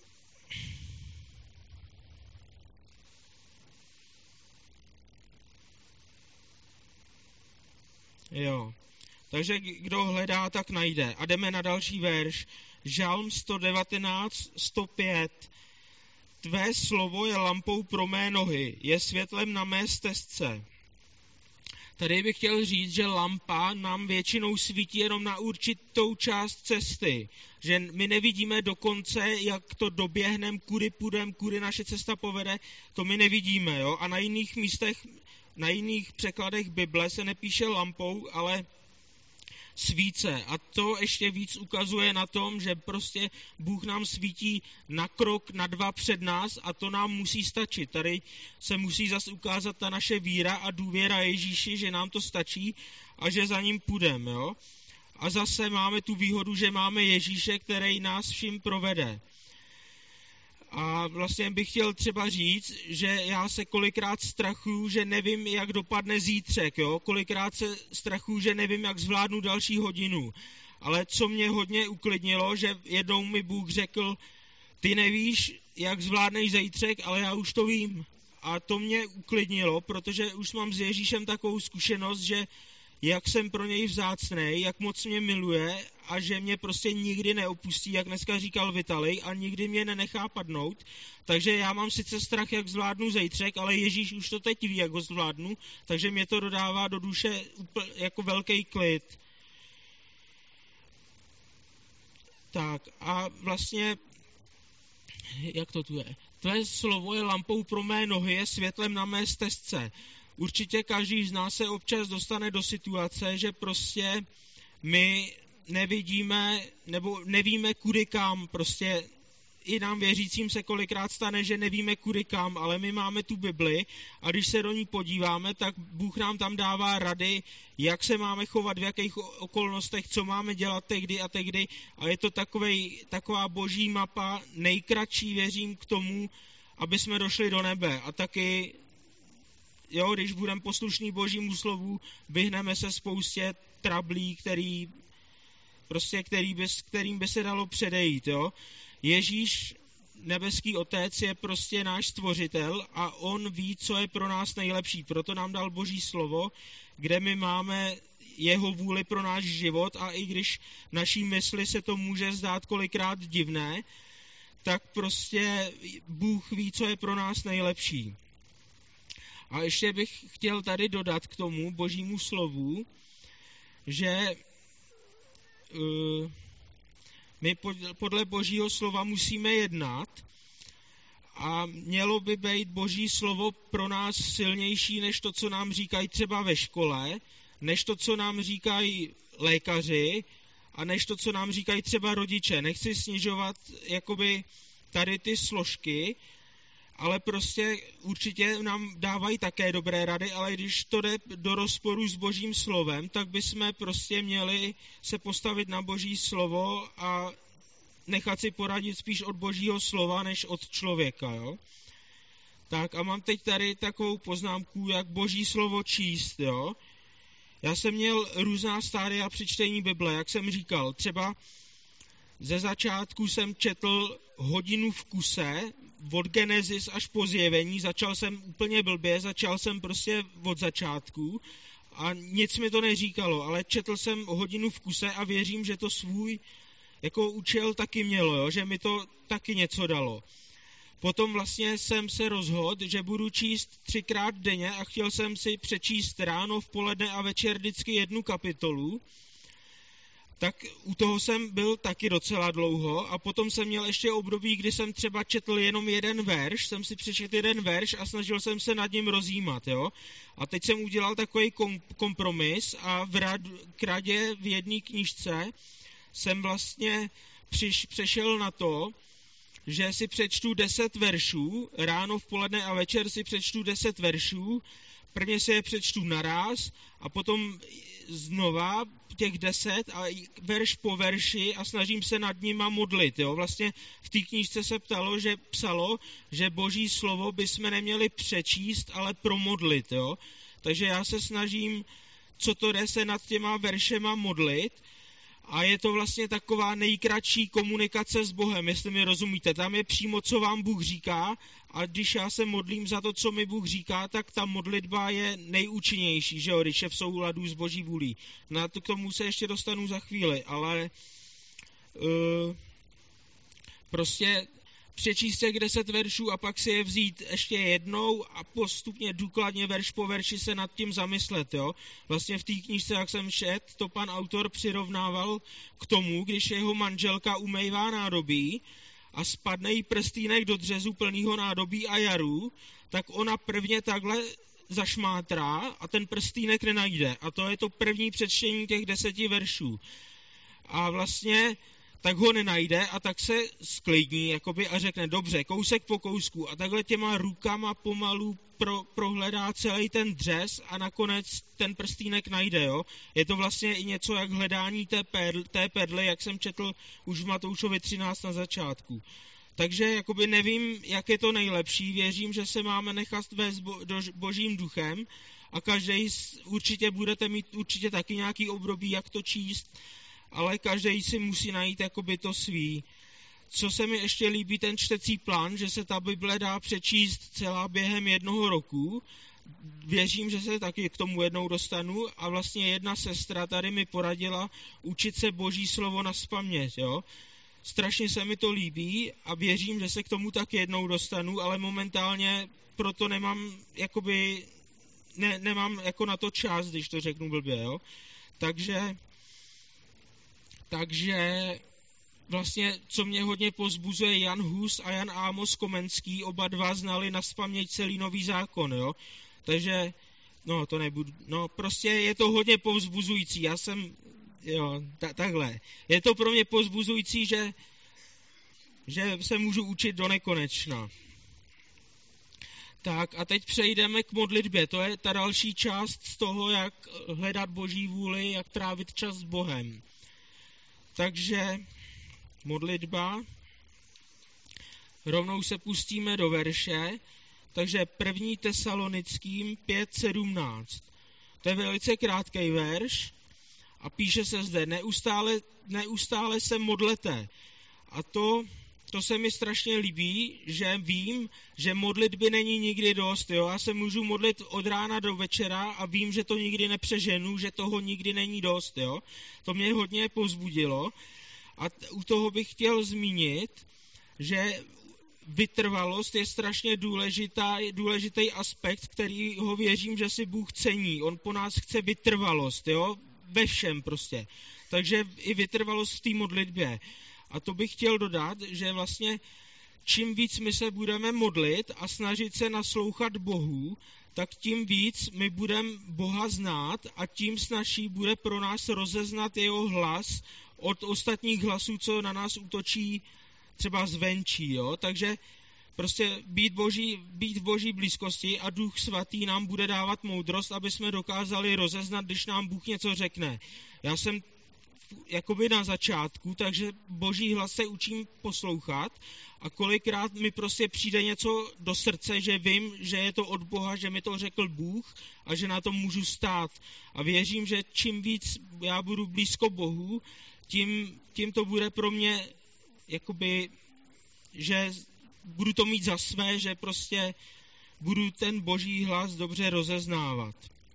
Jo. Takže kdo hledá, tak najde. A jdeme na další verš. Žalm 119, 105. Tvé slovo je lampou pro mé nohy, je světlem na mé stezce. Tady bych chtěl říct, že lampa nám většinou svítí jenom na určitou část cesty. Že my nevidíme do konce, jak to doběhneme, kudy půjdeme, kudy naše cesta povede, to my nevidíme. Jo? A na jiných místech, na jiných překladech Bible se nepíše lampou, ale svíce. A to ještě víc ukazuje na tom, že prostě Bůh nám svítí na krok, na 2 před nás a to nám musí stačit. Tady se musí zase ukázat ta naše víra a důvěra Ježíši, že nám to stačí a že za ním půjdeme. Jo? A zase máme tu výhodu, že máme Ježíše, který nás vším provede. A vlastně bych chtěl třeba říct, že já se kolikrát strachuju, že nevím, jak dopadne zítřek, jo? Kolikrát se strachuju, že nevím, jak zvládnu další hodinu. Ale co mě hodně uklidnilo, že jednou mi Bůh řekl, ty nevíš, jak zvládneš zítřek, ale já už to vím. A to mě uklidnilo, protože už mám s Ježíšem takovou zkušenost, že jak jsem pro něj vzácnej, jak moc mě miluje a že mě prostě nikdy neopustí, jak dneska říkal Vitalij, a nikdy mě nenechá padnout. Takže já mám sice strach, jak zvládnu zítřek, ale Ježíš už to teď ví, jak ho zvládnu, takže mě to dodává do duše jako velký klid. Tak a vlastně, jak to tu je? Tvé slovo je lampou pro mé nohy, je světlem na mé stezce. Určitě každý z nás se občas dostane do situace, že prostě my nevidíme nebo nevíme kudy kam. Prostě i nám věřícím se kolikrát stane, že nevíme kudy kam, ale my máme tu Bibli a když se do ní podíváme, tak Bůh nám tam dává rady, jak se máme chovat, v jakých okolnostech, co máme dělat tehdy a tehdy. A je to taková boží mapa, nejkratší, věřím, k tomu, aby jsme došli do nebe. A taky jo, když budeme poslušní božímu slovu, vyhneme se spoustě trablí, kterým by se dalo předejít. Jo? Ježíš, nebeský otec, je prostě náš stvořitel a on ví, co je pro nás nejlepší. Proto nám dal boží slovo, kde my máme jeho vůli pro náš život a i když naší mysli se to může zdát kolikrát divné, tak prostě Bůh ví, co je pro nás nejlepší. A ještě bych chtěl tady dodat k tomu božímu slovu, že my podle božího slova musíme jednat a mělo by být boží slovo pro nás silnější než to, co nám říkají třeba ve škole, než to, co nám říkají lékaři a než to, co nám říkají třeba rodiče. Nechci snižovat jakoby tady ty složky, ale prostě určitě nám dávají také dobré rady, ale když to jde do rozporu s božím slovem, tak bychom prostě měli se postavit na boží slovo a nechat si poradit spíš od božího slova, než od člověka. Jo? Tak a mám teď tady takovou poznámku, jak boží slovo číst. Jo? Já jsem měl různá stádia při čtení Bible, jak jsem říkal. Třeba ze začátku jsem četl hodinu v kuse, od Genesis až po Zjevení, začal jsem úplně blbě, začal jsem prostě od začátku a nic mi to neříkalo, ale četl jsem hodinu v kuse a věřím, že to svůj jako účel taky mělo, jo? Že mi to taky něco dalo. Potom vlastně jsem se rozhodl, že budu číst 3krát denně a chtěl jsem si přečíst ráno, v poledne a večer vždycky 1 kapitolu. tak u toho jsem byl taky docela dlouho a potom jsem měl ještě období, kdy jsem třeba četl jenom jeden verš, jsem si přečetl jeden verš a snažil jsem se nad ním rozjímat, jo. A teď jsem udělal takový kompromis a k radě v jedné knížce jsem vlastně přešel na to, že si přečtu 10 veršů, ráno, v poledne a večer si přečtu 10 veršů, prvně si je přečtu naráz a potom znova těch 10 a verš po verši a snažím se nad nima modlit. Jo? Vlastně v té knížce se psalo, že Boží slovo bychom neměli přečíst, ale promodlit. Jo? Takže já se snažím, co to jde, se nad těma veršema modlit. A je to vlastně taková nejkratší komunikace s Bohem, jestli mi rozumíte. Tam je přímo, co vám Bůh říká a když já se modlím za to, co mi Bůh říká, tak ta modlitba je nejúčinnější, že jo, když je v souladu s Boží vůlí. K tomu se ještě dostanu za chvíli, ale prostě přečíst těch 10 veršů a pak si je vzít ještě jednou a postupně důkladně verš po verši se nad tím zamyslet. Jo? Vlastně v té knížce, jak jsem četl, to pan autor přirovnával k tomu, když jeho manželka umývá nádobí a spadne jí prstýnek do dřezu plného nádobí a jarů, tak ona prvně takhle zašmátrá a ten prstýnek nenajde. A to je to první přečtení těch 10 veršů. A vlastně tak ho nenajde a tak se sklidní jakoby, a řekne, dobře, kousek po kousku a takhle těma rukama pomalu prohledá celý ten dřez a nakonec ten prstýnek najde. Jo? Je to vlastně i něco jak hledání té perly, jak jsem četl už v Matoušovi 13 na začátku. Takže jakoby nevím, jak je to nejlepší, věřím, že se máme nechat vést Božím duchem a každý určitě budete mít určitě taky nějaký období, jak to číst, ale každý si musí najít jakoby to svý. Co se mi ještě líbí, ten čtecí plán, že se ta Bible dá přečíst celá během 1 roku. Věřím, že se taky k tomu jednou dostanu a vlastně jedna sestra tady mi poradila učit se Boží slovo nazpaměť, jo. Strašně se mi to líbí a věřím, že se k tomu tak jednou dostanu, ale momentálně proto nemám jakoby, nemám jako na to čas, když to řeknu blbě, jo. Takže vlastně, co mě hodně povzbuzuje, Jan Hus a Jan Amos Komenský, oba dva znali nazpaměť celý Nový zákon, jo. Takže, prostě je to hodně povzbuzující. Takhle. Je to pro mě povzbuzující, že se můžu učit do nekonečna. Tak a teď přejdeme k modlitbě. To je ta další část z toho, jak hledat Boží vůli, jak trávit čas s Bohem. Takže modlitba. Rovnou se pustíme do verše. Takže 1. Tesalonickým 5:17. To je velice krátký verš a píše se zde, neustále se modlete. A to se mi strašně líbí, že vím, že modlitby není nikdy dost. Jo? Já se můžu modlit od rána do večera a vím, že to nikdy nepřeženu, že toho nikdy není dost. Jo? To mě hodně povzbudilo. A u toho bych chtěl zmínit, že vytrvalost je strašně důležitý aspekt, který ho věřím, že si Bůh cení. On po nás chce vytrvalost, jo? Ve všem prostě. Takže i vytrvalost v té modlitbě. A to bych chtěl dodat, že vlastně čím víc my se budeme modlit a snažit se naslouchat Bohu, tak tím víc my budeme Boha znát a tím snazší bude pro nás rozeznat jeho hlas od ostatních hlasů, co na nás útočí třeba zvenčí. Jo? Takže prostě být v Boží blízkosti a Duch Svatý nám bude dávat moudrost, aby jsme dokázali rozeznat, když nám Bůh něco řekne. Já jsem jakoby na začátku, takže Boží hlas se učím poslouchat a kolikrát mi prostě přijde něco do srdce, že vím, že je to od Boha, že mi to řekl Bůh a že na tom můžu stát. A věřím, že čím víc já budu blízko Bohu, tím to bude pro mě jakoby, že budu to mít za své, že prostě budu ten Boží hlas dobře rozeznávat.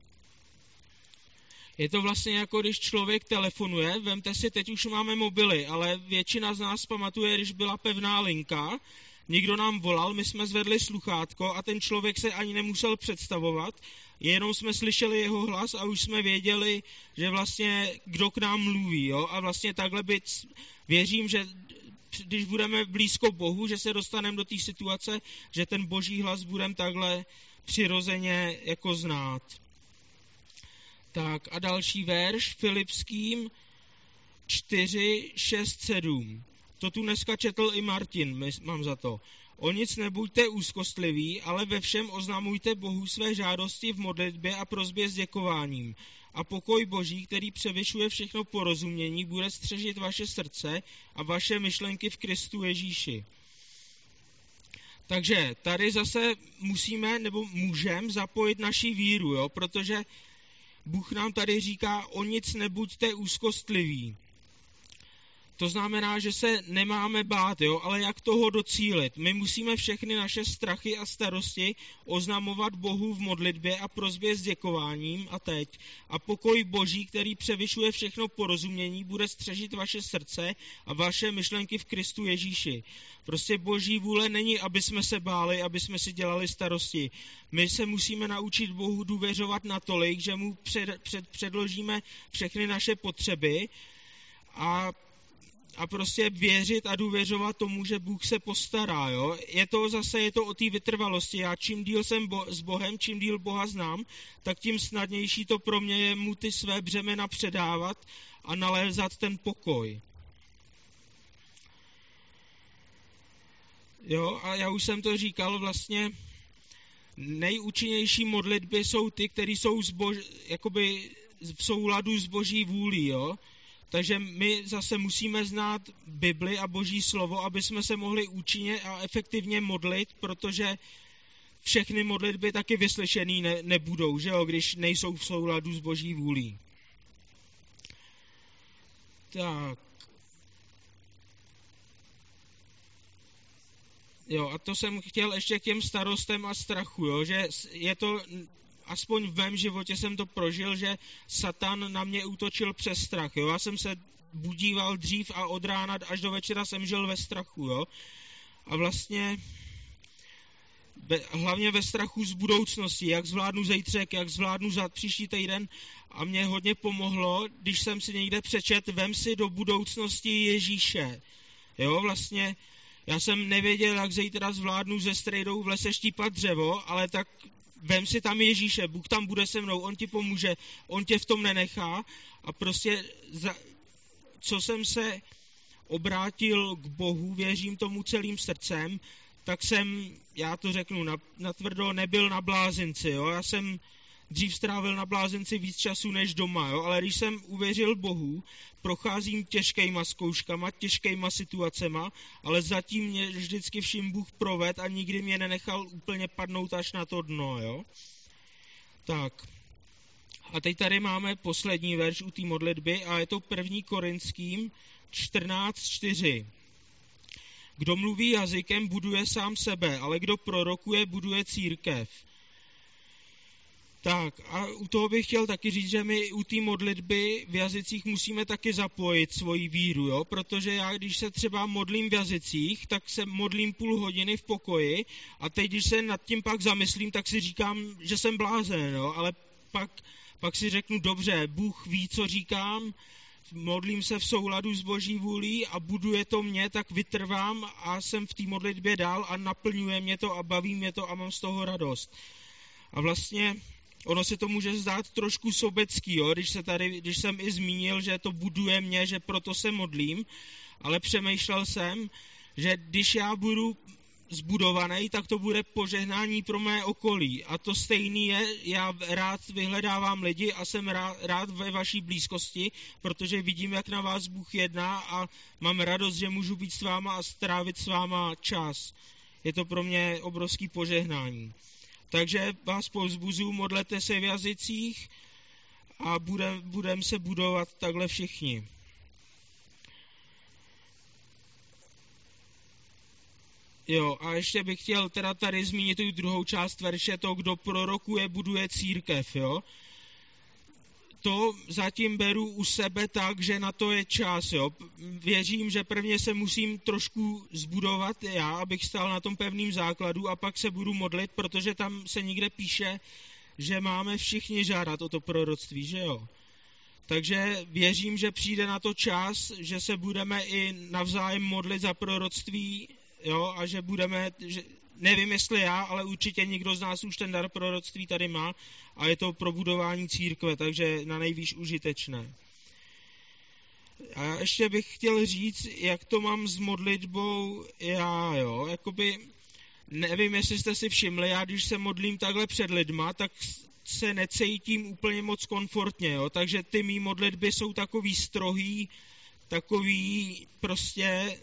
Je to vlastně jako když člověk telefonuje, vemte si, teď už máme mobily, ale většina z nás pamatuje, když byla pevná linka někdo nám volal, my jsme zvedli sluchátko a ten člověk se ani nemusel představovat, jenom jsme slyšeli jeho hlas a už jsme věděli, že vlastně kdo k nám mluví, jo? A vlastně takhle věřím, že když budeme blízko Bohu, že se dostaneme do té situace, že ten boží hlas budeme takhle přirozeně jako znát. Tak a další verš, Filipským 4, 6, 7. To tu dneska četl i Martin, mám za to. O nic nebuďte úzkostliví, ale ve všem oznamujte Bohu své žádosti v modlitbě a prosbě s děkováním. A pokoj Boží, který převyšuje všechno porozumění, bude střežit vaše srdce a vaše myšlenky v Kristu Ježíši. Takže tady zase musíme nebo můžeme zapojit naši víru, jo? Protože Bůh nám tady říká, o nic nebuďte úzkostliví. To znamená, že se nemáme bát, jo? Ale jak toho docílit? My musíme všechny naše strachy a starosti oznamovat Bohu v modlitbě a prosbě s děkováním a teď. A pokoj Boží, který převyšuje všechno porozumění, bude střežit vaše srdce a vaše myšlenky v Kristu Ježíši. Prostě Boží vůle není, aby jsme se báli, aby jsme si dělali starosti. My se musíme naučit Bohu důvěřovat natolik, že mu předložíme všechny naše potřeby a prostě věřit a důvěřovat tomu, že Bůh se postará. Jo? Je to o té vytrvalosti. Já čím díl jsem s Bohem, čím díl Boha znám, tak tím snadnější to pro mě je mu ty své břemena předávat a nalézat ten pokoj. Jo, a já už jsem to říkal, vlastně nejúčinnější modlitby jsou ty, které jsou jakoby v souladu s Boží vůlí, jo. Takže my zase musíme znát Bibli a Boží slovo, aby jsme se mohli účinně a efektivně modlit, protože všechny modlitby taky vyslyšený nebudou, že jo, když nejsou v souladu s Boží vůlí. Tak. Jo, a to jsem chtěl ještě k těm starostem a strachu, jo, že je to, aspoň v mém životě jsem to prožil, že Satan na mě útočil přes strach, jo, já jsem se budíval dřív a od rána až do večera jsem žil ve strachu, jo, a vlastně hlavně ve strachu z budoucnosti, jak zvládnu zítřek, jak zvládnu příští týden a mě hodně pomohlo, když jsem si někde přečet, vem si do budoucnosti Ježíše, jo, vlastně já jsem nevěděl, jak zítra zvládnu se strejdou v lese štípat dřevo, ale tak vem si tam Ježíše, Bůh tam bude se mnou, on ti pomůže, on tě v tom nenechá a prostě co jsem se obrátil k Bohu, věřím tomu celým srdcem, tak jsem, já to řeknu natvrdo, nebyl na blázinci, jo, já jsem dřív strávil na blázinci víc času než doma, jo, ale když jsem uvěřil Bohu, procházím těžkýma zkouškama, těžkýma situacema, ale zatím mě vždycky vším Bůh proved a nikdy mě nenechal úplně padnout až na to dno, jo. Tak. A teď tady máme poslední verš u té modlitby a je to 1. Korinským 14:4. Kdo mluví jazykem, buduje sám sebe, ale kdo prorokuje, buduje církev. Tak a u toho bych chtěl taky říct, že my u té modlitby v jazycích musíme taky zapojit svoji víru, jo? Protože já, když se třeba modlím v jazycích, tak se modlím půl hodiny v pokoji a teď, když se nad tím pak zamyslím, tak si říkám, že jsem blázen, jo? Ale pak si řeknu, dobře, Bůh ví, co říkám, modlím se v souladu s Boží vůlí a buduje to mě, tak vytrvám a jsem v té modlitbě dál a naplňuje mě to a baví mě to a mám z toho radost. A vlastně ono se to může zdát trošku sobecký, jo? Když jsem i zmínil, že to buduje mě, že proto se modlím, ale přemýšlel jsem, že když já budu zbudovaný, tak to bude požehnání pro mé okolí. A to stejný je, já rád vyhledávám lidi a jsem rád ve vaší blízkosti, protože vidím, jak na vás Bůh jedná a mám radost, že můžu být s váma a strávit s váma čas. Je to pro mě obrovský požehnání. Takže vás povzbuzuji, modlete se v jazycích a budeme se budovat takhle všichni. Jo, a ještě bych chtěl teda tady zmínit tu druhou část verše, to, kdo prorokuje, buduje církev, jo. to zatím beru u sebe tak, že na to je čas. Jo. Věřím, že prvně se musím trošku zbudovat já, abych stál na tom pevným základu a pak se budu modlit, protože tam se někde píše, že máme všichni žádat o to proroctví, že jo. Takže věřím, že přijde na to čas, že se budeme i navzájem modlit za proroctví, jo, a že budeme, nevím jestli já, ale určitě někdo z nás už ten dar proroctví tady má a je to pro budování církve, takže na nejvýš užitečné. A ještě bych chtěl říct, jak to mám s modlitbou já, jo, jakoby, nevím, jestli jste si všimli, já když se modlím takhle před lidma, tak se necítím úplně moc komfortně, jo, takže ty mý modlitby jsou takový strohý, takový prostě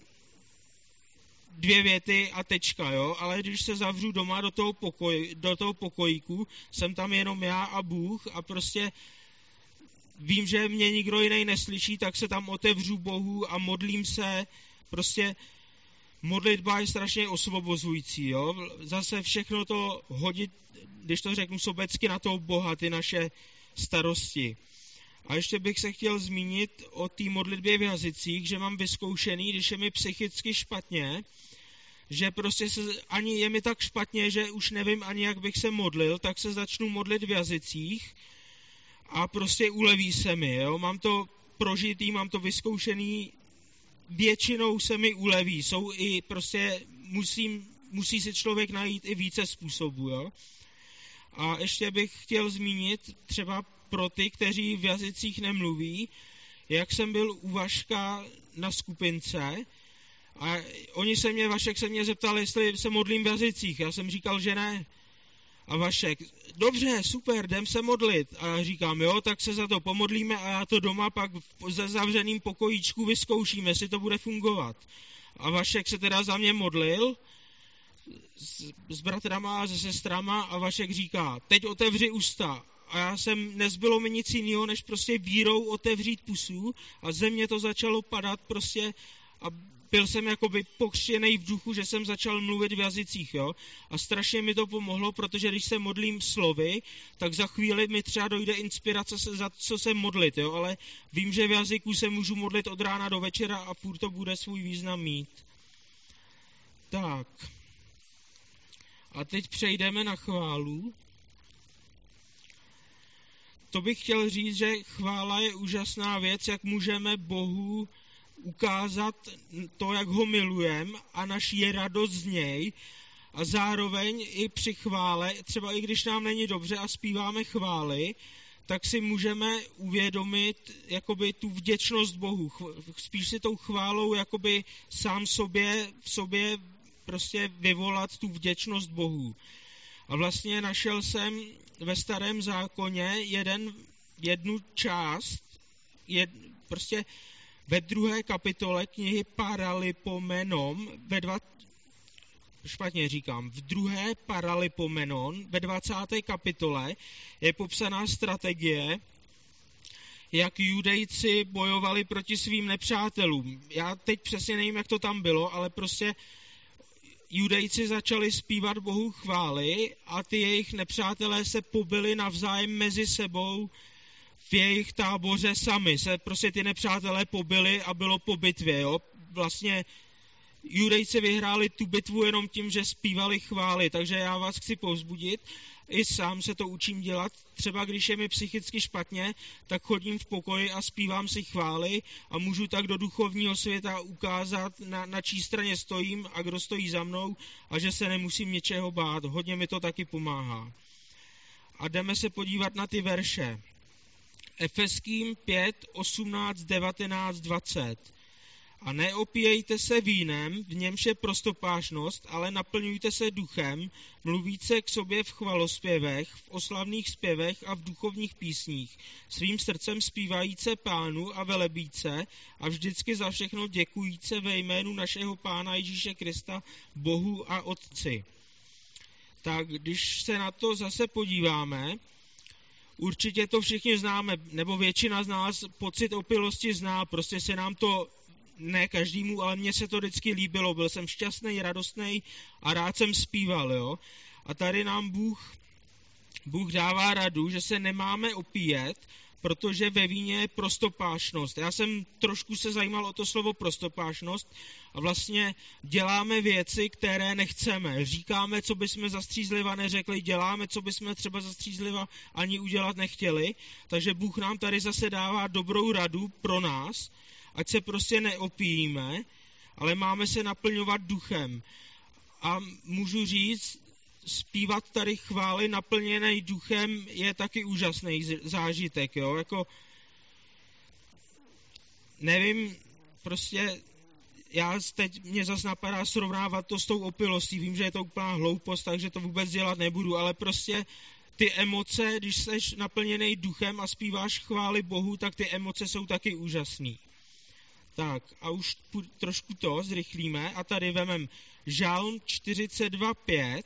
2 věty a tečka, jo, ale když se zavřu doma do toho pokojíku, jsem tam jenom já a Bůh a prostě vím, že mě nikdo jiný neslyší, tak se tam otevřu Bohu a modlím se, prostě modlitba je strašně osvobozující, jo, zase všechno to hodit, když to řeknu sobecky, na toho Boha, ty naše starosti. A ještě bych se chtěl zmínit o té modlitbě v jazycích, že mám vyzkoušený, když je mi psychicky špatně, že prostě ani je mi tak špatně, že už nevím ani, jak bych se modlil, tak se začnu modlit v jazycích a prostě uleví se mi, jo. Mám to prožitý, mám to vyzkoušený, většinou se mi uleví, jsou i prostě, musí si člověk najít i více způsobů, jo. A ještě bych chtěl zmínit třeba pro ty, kteří v jazycích nemluví, jak jsem byl u Vaška na skupince a Vašek se mě zeptal, jestli se modlím v jazycích. Já jsem říkal, že ne. A Vašek, dobře, super, jdem se modlit. A já říkám, jo, tak se za to pomodlíme a já to doma pak ze zavřeným pokojíčku vyzkouším, jestli to bude fungovat. A Vašek se teda za mě modlil s bratrama a se sestrama a Vašek říká, teď otevři ústa. A nezbylo mi nic jiného, než prostě vírou otevřít pusu a ze mě to začalo padat prostě a byl jsem jakoby pokřtěnej v duchu, že jsem začal mluvit v jazycích, jo. A strašně mi to pomohlo, protože když se modlím slovy, tak za chvíli mi třeba dojde inspirace za co se modlit, jo. Ale vím, že v jazyku se můžu modlit od rána do večera a furt to bude svůj význam mít. Tak. A teď přejdeme na chválu. To bych chtěl říct, že chvála je úžasná věc, jak můžeme Bohu ukázat to, jak ho milujeme a naši radost z něj a zároveň i při chvále, třeba i když nám není dobře a zpíváme chvály, tak si můžeme uvědomit jakoby tu vděčnost Bohu. Spíš si tou chválou jakoby sám v sobě prostě vyvolat tu vděčnost Bohu. A vlastně našel jsem ve Starém zákoně jednu část, prostě ve 2. kapitole knihy Paralipomenon, v 2. Paralipomenon, ve 20. kapitole je popsaná strategie, jak Judejci bojovali proti svým nepřátelům. Já teď přesně nevím, jak to tam bylo, ale prostě Judejci začali zpívat Bohu chvály a ty jejich nepřátelé se pobili navzájem mezi sebou v jejich táboře sami. Se prostě ty nepřátelé pobili a bylo po bitvě, jo. Vlastně Judejci vyhráli tu bitvu jenom tím, že zpívali chvály, takže já vás chci povzbudit. I sám se to učím dělat. Třeba když je mi psychicky špatně, tak chodím v pokoji a zpívám si chvály a můžu tak do duchovního světa ukázat, na čí straně stojím a kdo stojí za mnou a že se nemusím něčeho bát. Hodně mi to taky pomáhá. A jdeme se podívat na ty verše. Efeským 5, 18, 19, 20. A neopíjejte se vínem, v němž je prostopášnost, ale naplňujte se duchem, mluvíce k sobě v chvalospěvech, v oslavných zpěvech a v duchovních písních, svým srdcem zpívajíce Pánu a velebíce a vždycky za všechno děkujíce ve jménu našeho Pána Ježíše Krista, Bohu a Otci. Tak když se na to zase podíváme, určitě to všichni známe, nebo většina z nás pocit opilosti zná, prostě se nám to ne každému, ale mně se to vždycky líbilo. Byl jsem šťastný, radostný a rád jsem zpíval, jo. A tady nám Bůh dává radu, že se nemáme opíjet, protože ve víně je prostopášnost. Já jsem trošku se zajímal o to slovo prostopášnost a vlastně děláme věci, které nechceme. Říkáme, co bychom zastřízliva neřekli, děláme, co bychom třeba zastřízliva ani udělat nechtěli. Takže Bůh nám tady zase dává dobrou radu pro nás, ať se prostě neopijíme, ale máme se naplňovat duchem. A můžu říct, zpívat tady chvály naplněný duchem je taky úžasný zážitek, jo, jako nevím, prostě teď mě zas napadá srovnávat to s tou opilostí, vím, že je to úplná hloupost, takže to vůbec dělat nebudu, ale prostě ty emoce, když jsi naplněný duchem a zpíváš chvály Bohu, tak ty emoce jsou taky úžasný. Tak a už trošku to zrychlíme a tady vemem Žalm 42:5.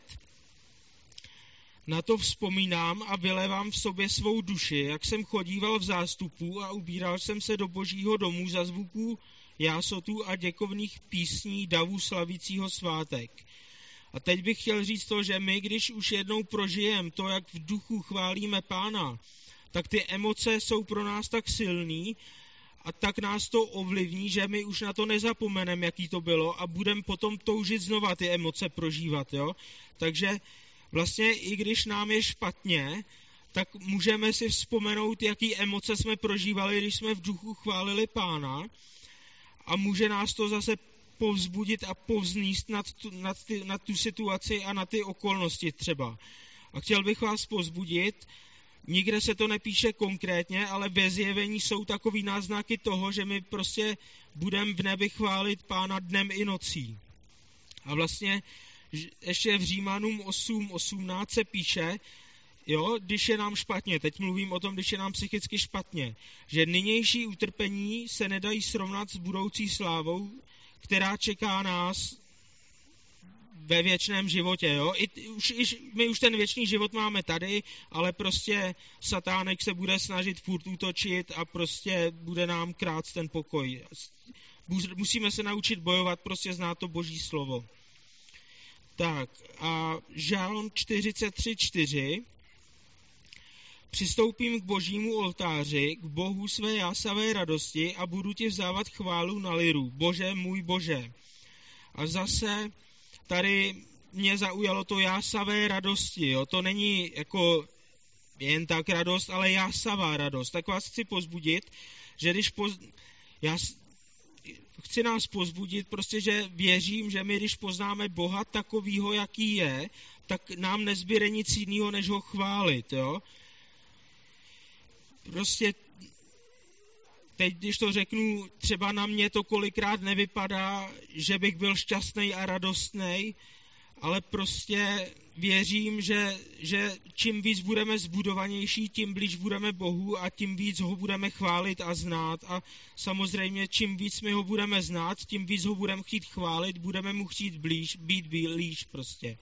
Na to vzpomínám a vylevám v sobě svou duši, jak jsem chodíval v zástupu a ubíral jsem se do Božího domu za zvuků jásotů a děkovných písní davu slavícího svátek. A teď bych chtěl říct to, že my, když už jednou prožijeme to, jak v duchu chválíme Pána, tak ty emoce jsou pro nás tak silný a tak nás to ovlivní, že my už na to nezapomeneme, jaký to bylo a budeme potom toužit znova ty emoce prožívat. Jo? Takže vlastně i když nám je špatně, tak můžeme si vzpomenout, jaký emoce jsme prožívali, když jsme v duchu chválili Pána a může nás to zase povzbudit a povznést nad tu situaci a na ty okolnosti třeba. A chtěl bych vás povzbudit, nikde se to nepíše konkrétně, ale ve Zjevení jsou takový náznaky toho, že my prostě budeme v nebi chválit Pána dnem i nocí. A vlastně ještě v Římanům 8:18 se píše, jo, když je nám špatně, teď mluvím o tom, když je nám psychicky špatně, že nynější utrpení se nedají srovnat s budoucí slávou, která čeká nás ve věčném životě. Jo? My už ten věčný život máme tady, ale prostě satánek se bude snažit furt útočit a prostě bude nám krást ten pokoj. Musíme se naučit bojovat, prostě znát to Boží slovo. Tak a Žalm 43:4. Přistoupím k Božímu oltáři, k Bohu své jásavé radosti a budu ti vzdávat chválu na liru. Bože, můj Bože. A zase tady mě zaujalo to jásavé radosti. Jo? To není jako jen tak radost, ale jásavá radost. Tak vás chci pozbudit, že chci nás pozbudit, prostě, že věřím, že my, když poznáme Boha takovýho, jaký je, tak nám nezbyde nic jiného, než ho chválit. Jo? Prostě teď, když to řeknu, třeba na mě to kolikrát nevypadá, že bych byl šťastný a radostný, ale prostě věřím, že čím víc budeme zbudovanější, tím blíž budeme Bohu a tím víc ho budeme chválit a znát. A samozřejmě čím víc my ho budeme znát, tím víc ho budeme chtít chválit, budeme mu chtít být blíž prostě.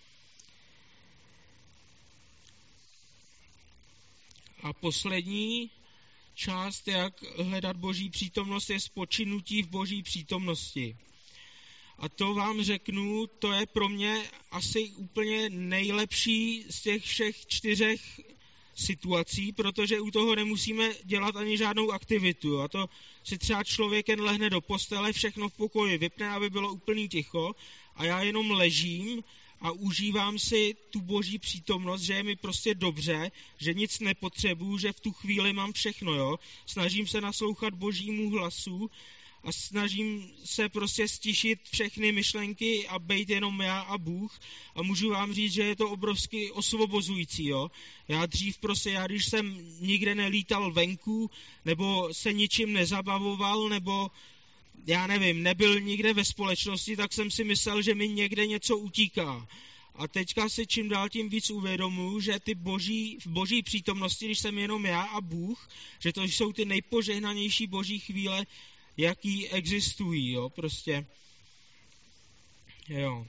A poslední část, jak hledat Boží přítomnost, je spočinutí v Boží přítomnosti. A to vám řeknu, to je pro mě asi úplně nejlepší z těch všech 4 situací, protože u toho nemusíme dělat ani žádnou aktivitu. A to si třeba člověk jen lehne do postele, všechno v pokoji vypne, aby bylo úplný ticho a já jenom ležím a užívám si tu Boží přítomnost, že je mi prostě dobře, že nic nepotřebuju, že v tu chvíli mám všechno, jo. Snažím se naslouchat Božímu hlasu a snažím se prostě stišit všechny myšlenky a být jenom já a Bůh. A můžu vám říct, že je to obrovsky osvobozující, jo. Když jsem nikde nelítal venku, nebo se ničím nezabavoval, nebo já nevím, nebyl nikde ve společnosti, tak jsem si myslel, že mi někde něco utíká. A teďka si čím dál tím víc uvědomuji, že v boží přítomnosti, když jsem jenom já a Bůh, že to jsou ty nejpožehnanější boží chvíle, jaký existují, jo, prostě. Jo.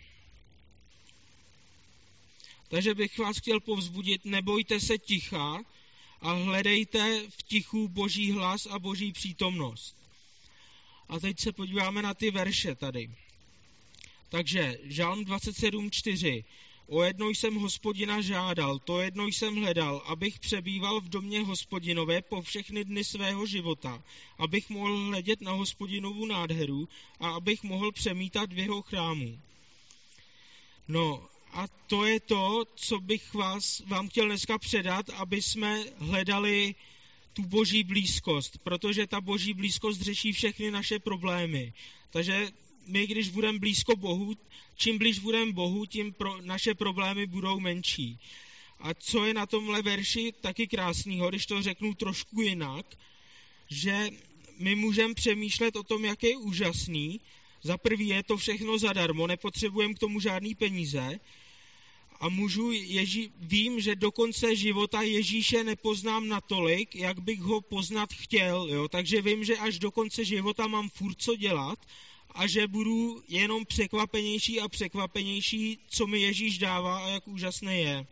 Takže bych vás chtěl povzbudit, nebojte se ticha a hledejte v tichu Boží hlas a Boží přítomnost. A teď se podíváme na ty verše tady. Takže Žalm 27:4. O jedno jsem Hospodina žádal, to jedno jsem hledal, abych přebýval v domě Hospodinové po všechny dny svého života, abych mohl hledět na Hospodinovu nádheru a abych mohl přemítat v jeho chrámu. No a to je to, co bych vám chtěl dneska předat, aby jsme hledali tu boží blízkost, protože ta boží blízkost řeší všechny naše problémy. Takže my, když budeme blízko Bohu, čím blíž budeme Bohu, tím naše problémy budou menší. A co je na tomhle verši taky krásného, když to řeknu trošku jinak, že my můžeme přemýšlet o tom, jak je úžasný. Za prvý je to všechno zadarmo, nepotřebujeme k tomu žádný peníze. A vím, že do konce života Ježíše nepoznám natolik, jak bych ho poznat chtěl. Jo? Takže vím, že až do konce života mám furt co dělat a že budu jenom překvapenější a překvapenější, co mi Ježíš dává a jak úžasný je.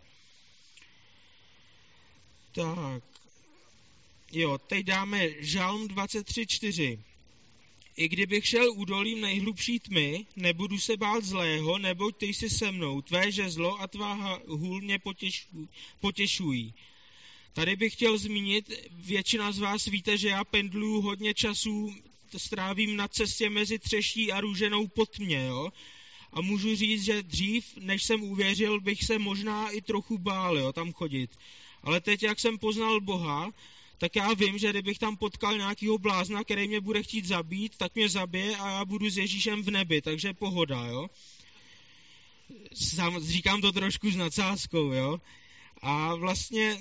Tak. Jo, teď dáme Žalm 23:4. I kdybych šel údolím nejhlubší tmy, nebudu se bát zlého, neboť ty jsi se mnou, tvé žezlo a tvá hůl mě potěšují. Tady bych chtěl zmínit, většina z vás víte, že já pendluju hodně času, strávím na cestě mezi Třeští a Růženou po tmě, jo? A můžu říct, že dřív, než jsem uvěřil, bych se možná i trochu bál, jo, tam chodit. Ale teď, jak jsem poznal Boha, tak já vím, že kdybych tam potkal nějakýho blázna, který mě bude chtít zabít, tak mě zabije a já budu s Ježíšem v nebi, takže pohoda, jo. Říkám to trošku s nadsázkou, jo. A vlastně,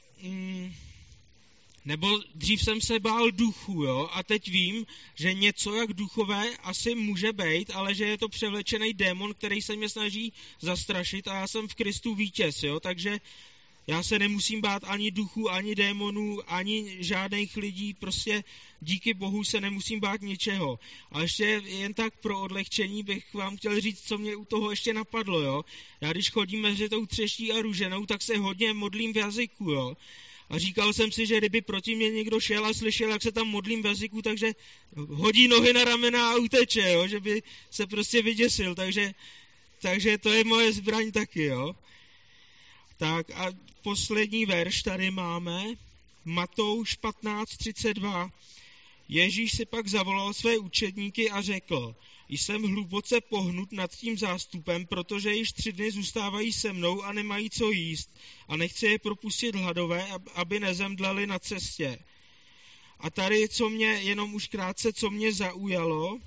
nebo dřív jsem se bál duchu, jo, a teď vím, že něco jak duchové asi může být, ale že je to převlečený démon, který se mě snaží zastrašit a já jsem v Kristu vítěz, jo, takže já se nemusím bát ani duchů, ani démonů, ani žádných lidí, prostě díky Bohu se nemusím bát ničeho. A ještě jen tak pro odlehčení bych vám chtěl říct, co mě u toho ještě napadlo, jo. Já když chodím mezi tou Třeští a Růženou, tak se hodně modlím v jazyku, jo. A říkal jsem si, že kdyby proti mě někdo šel a slyšel, jak se tam modlím v jazyku, takže hodí nohy na ramena a uteče, jo, že by se prostě vyděsil, takže to je moje zbraň taky, jo. Tak a poslední verš tady máme, Matouš 15:32. Ježíš si pak zavolal své učedníky a řekl, jsem hluboce pohnut nad tím zástupem, protože již 3 dny zůstávají se mnou a nemají co jíst a nechci je propustit hladové, aby nezemdleli na cestě. A tady, co mě zaujalo,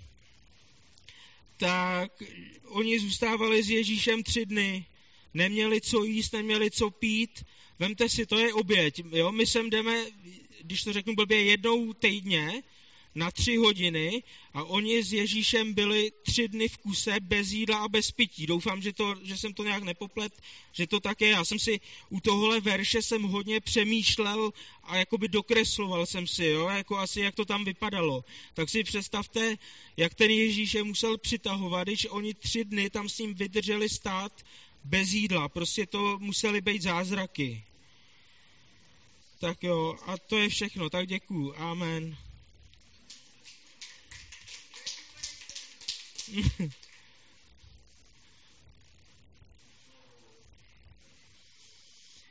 tak oni zůstávali s Ježíšem 3 dny, neměli co jíst, neměli co pít. Vemte si, to je oběť. Jo? My sem jdeme, když to řeknu blbě, jednou týdně na 3 hodiny a oni s Ježíšem byli 3 dny v kuse bez jídla a bez pití. Doufám, že jsem to nějak nepoplet, že to tak je. Já jsem si u tohohle verše jsem hodně přemýšlel a jakoby dokresloval jsem si, jo? Jako asi jak to tam vypadalo. Tak si představte, jak ten Ježíš je musel přitahovat, když oni 3 dny tam s ním vydrželi stát bez jídla, prostě to musely být zázraky. Tak jo, a to je všechno, tak děkuju, amen.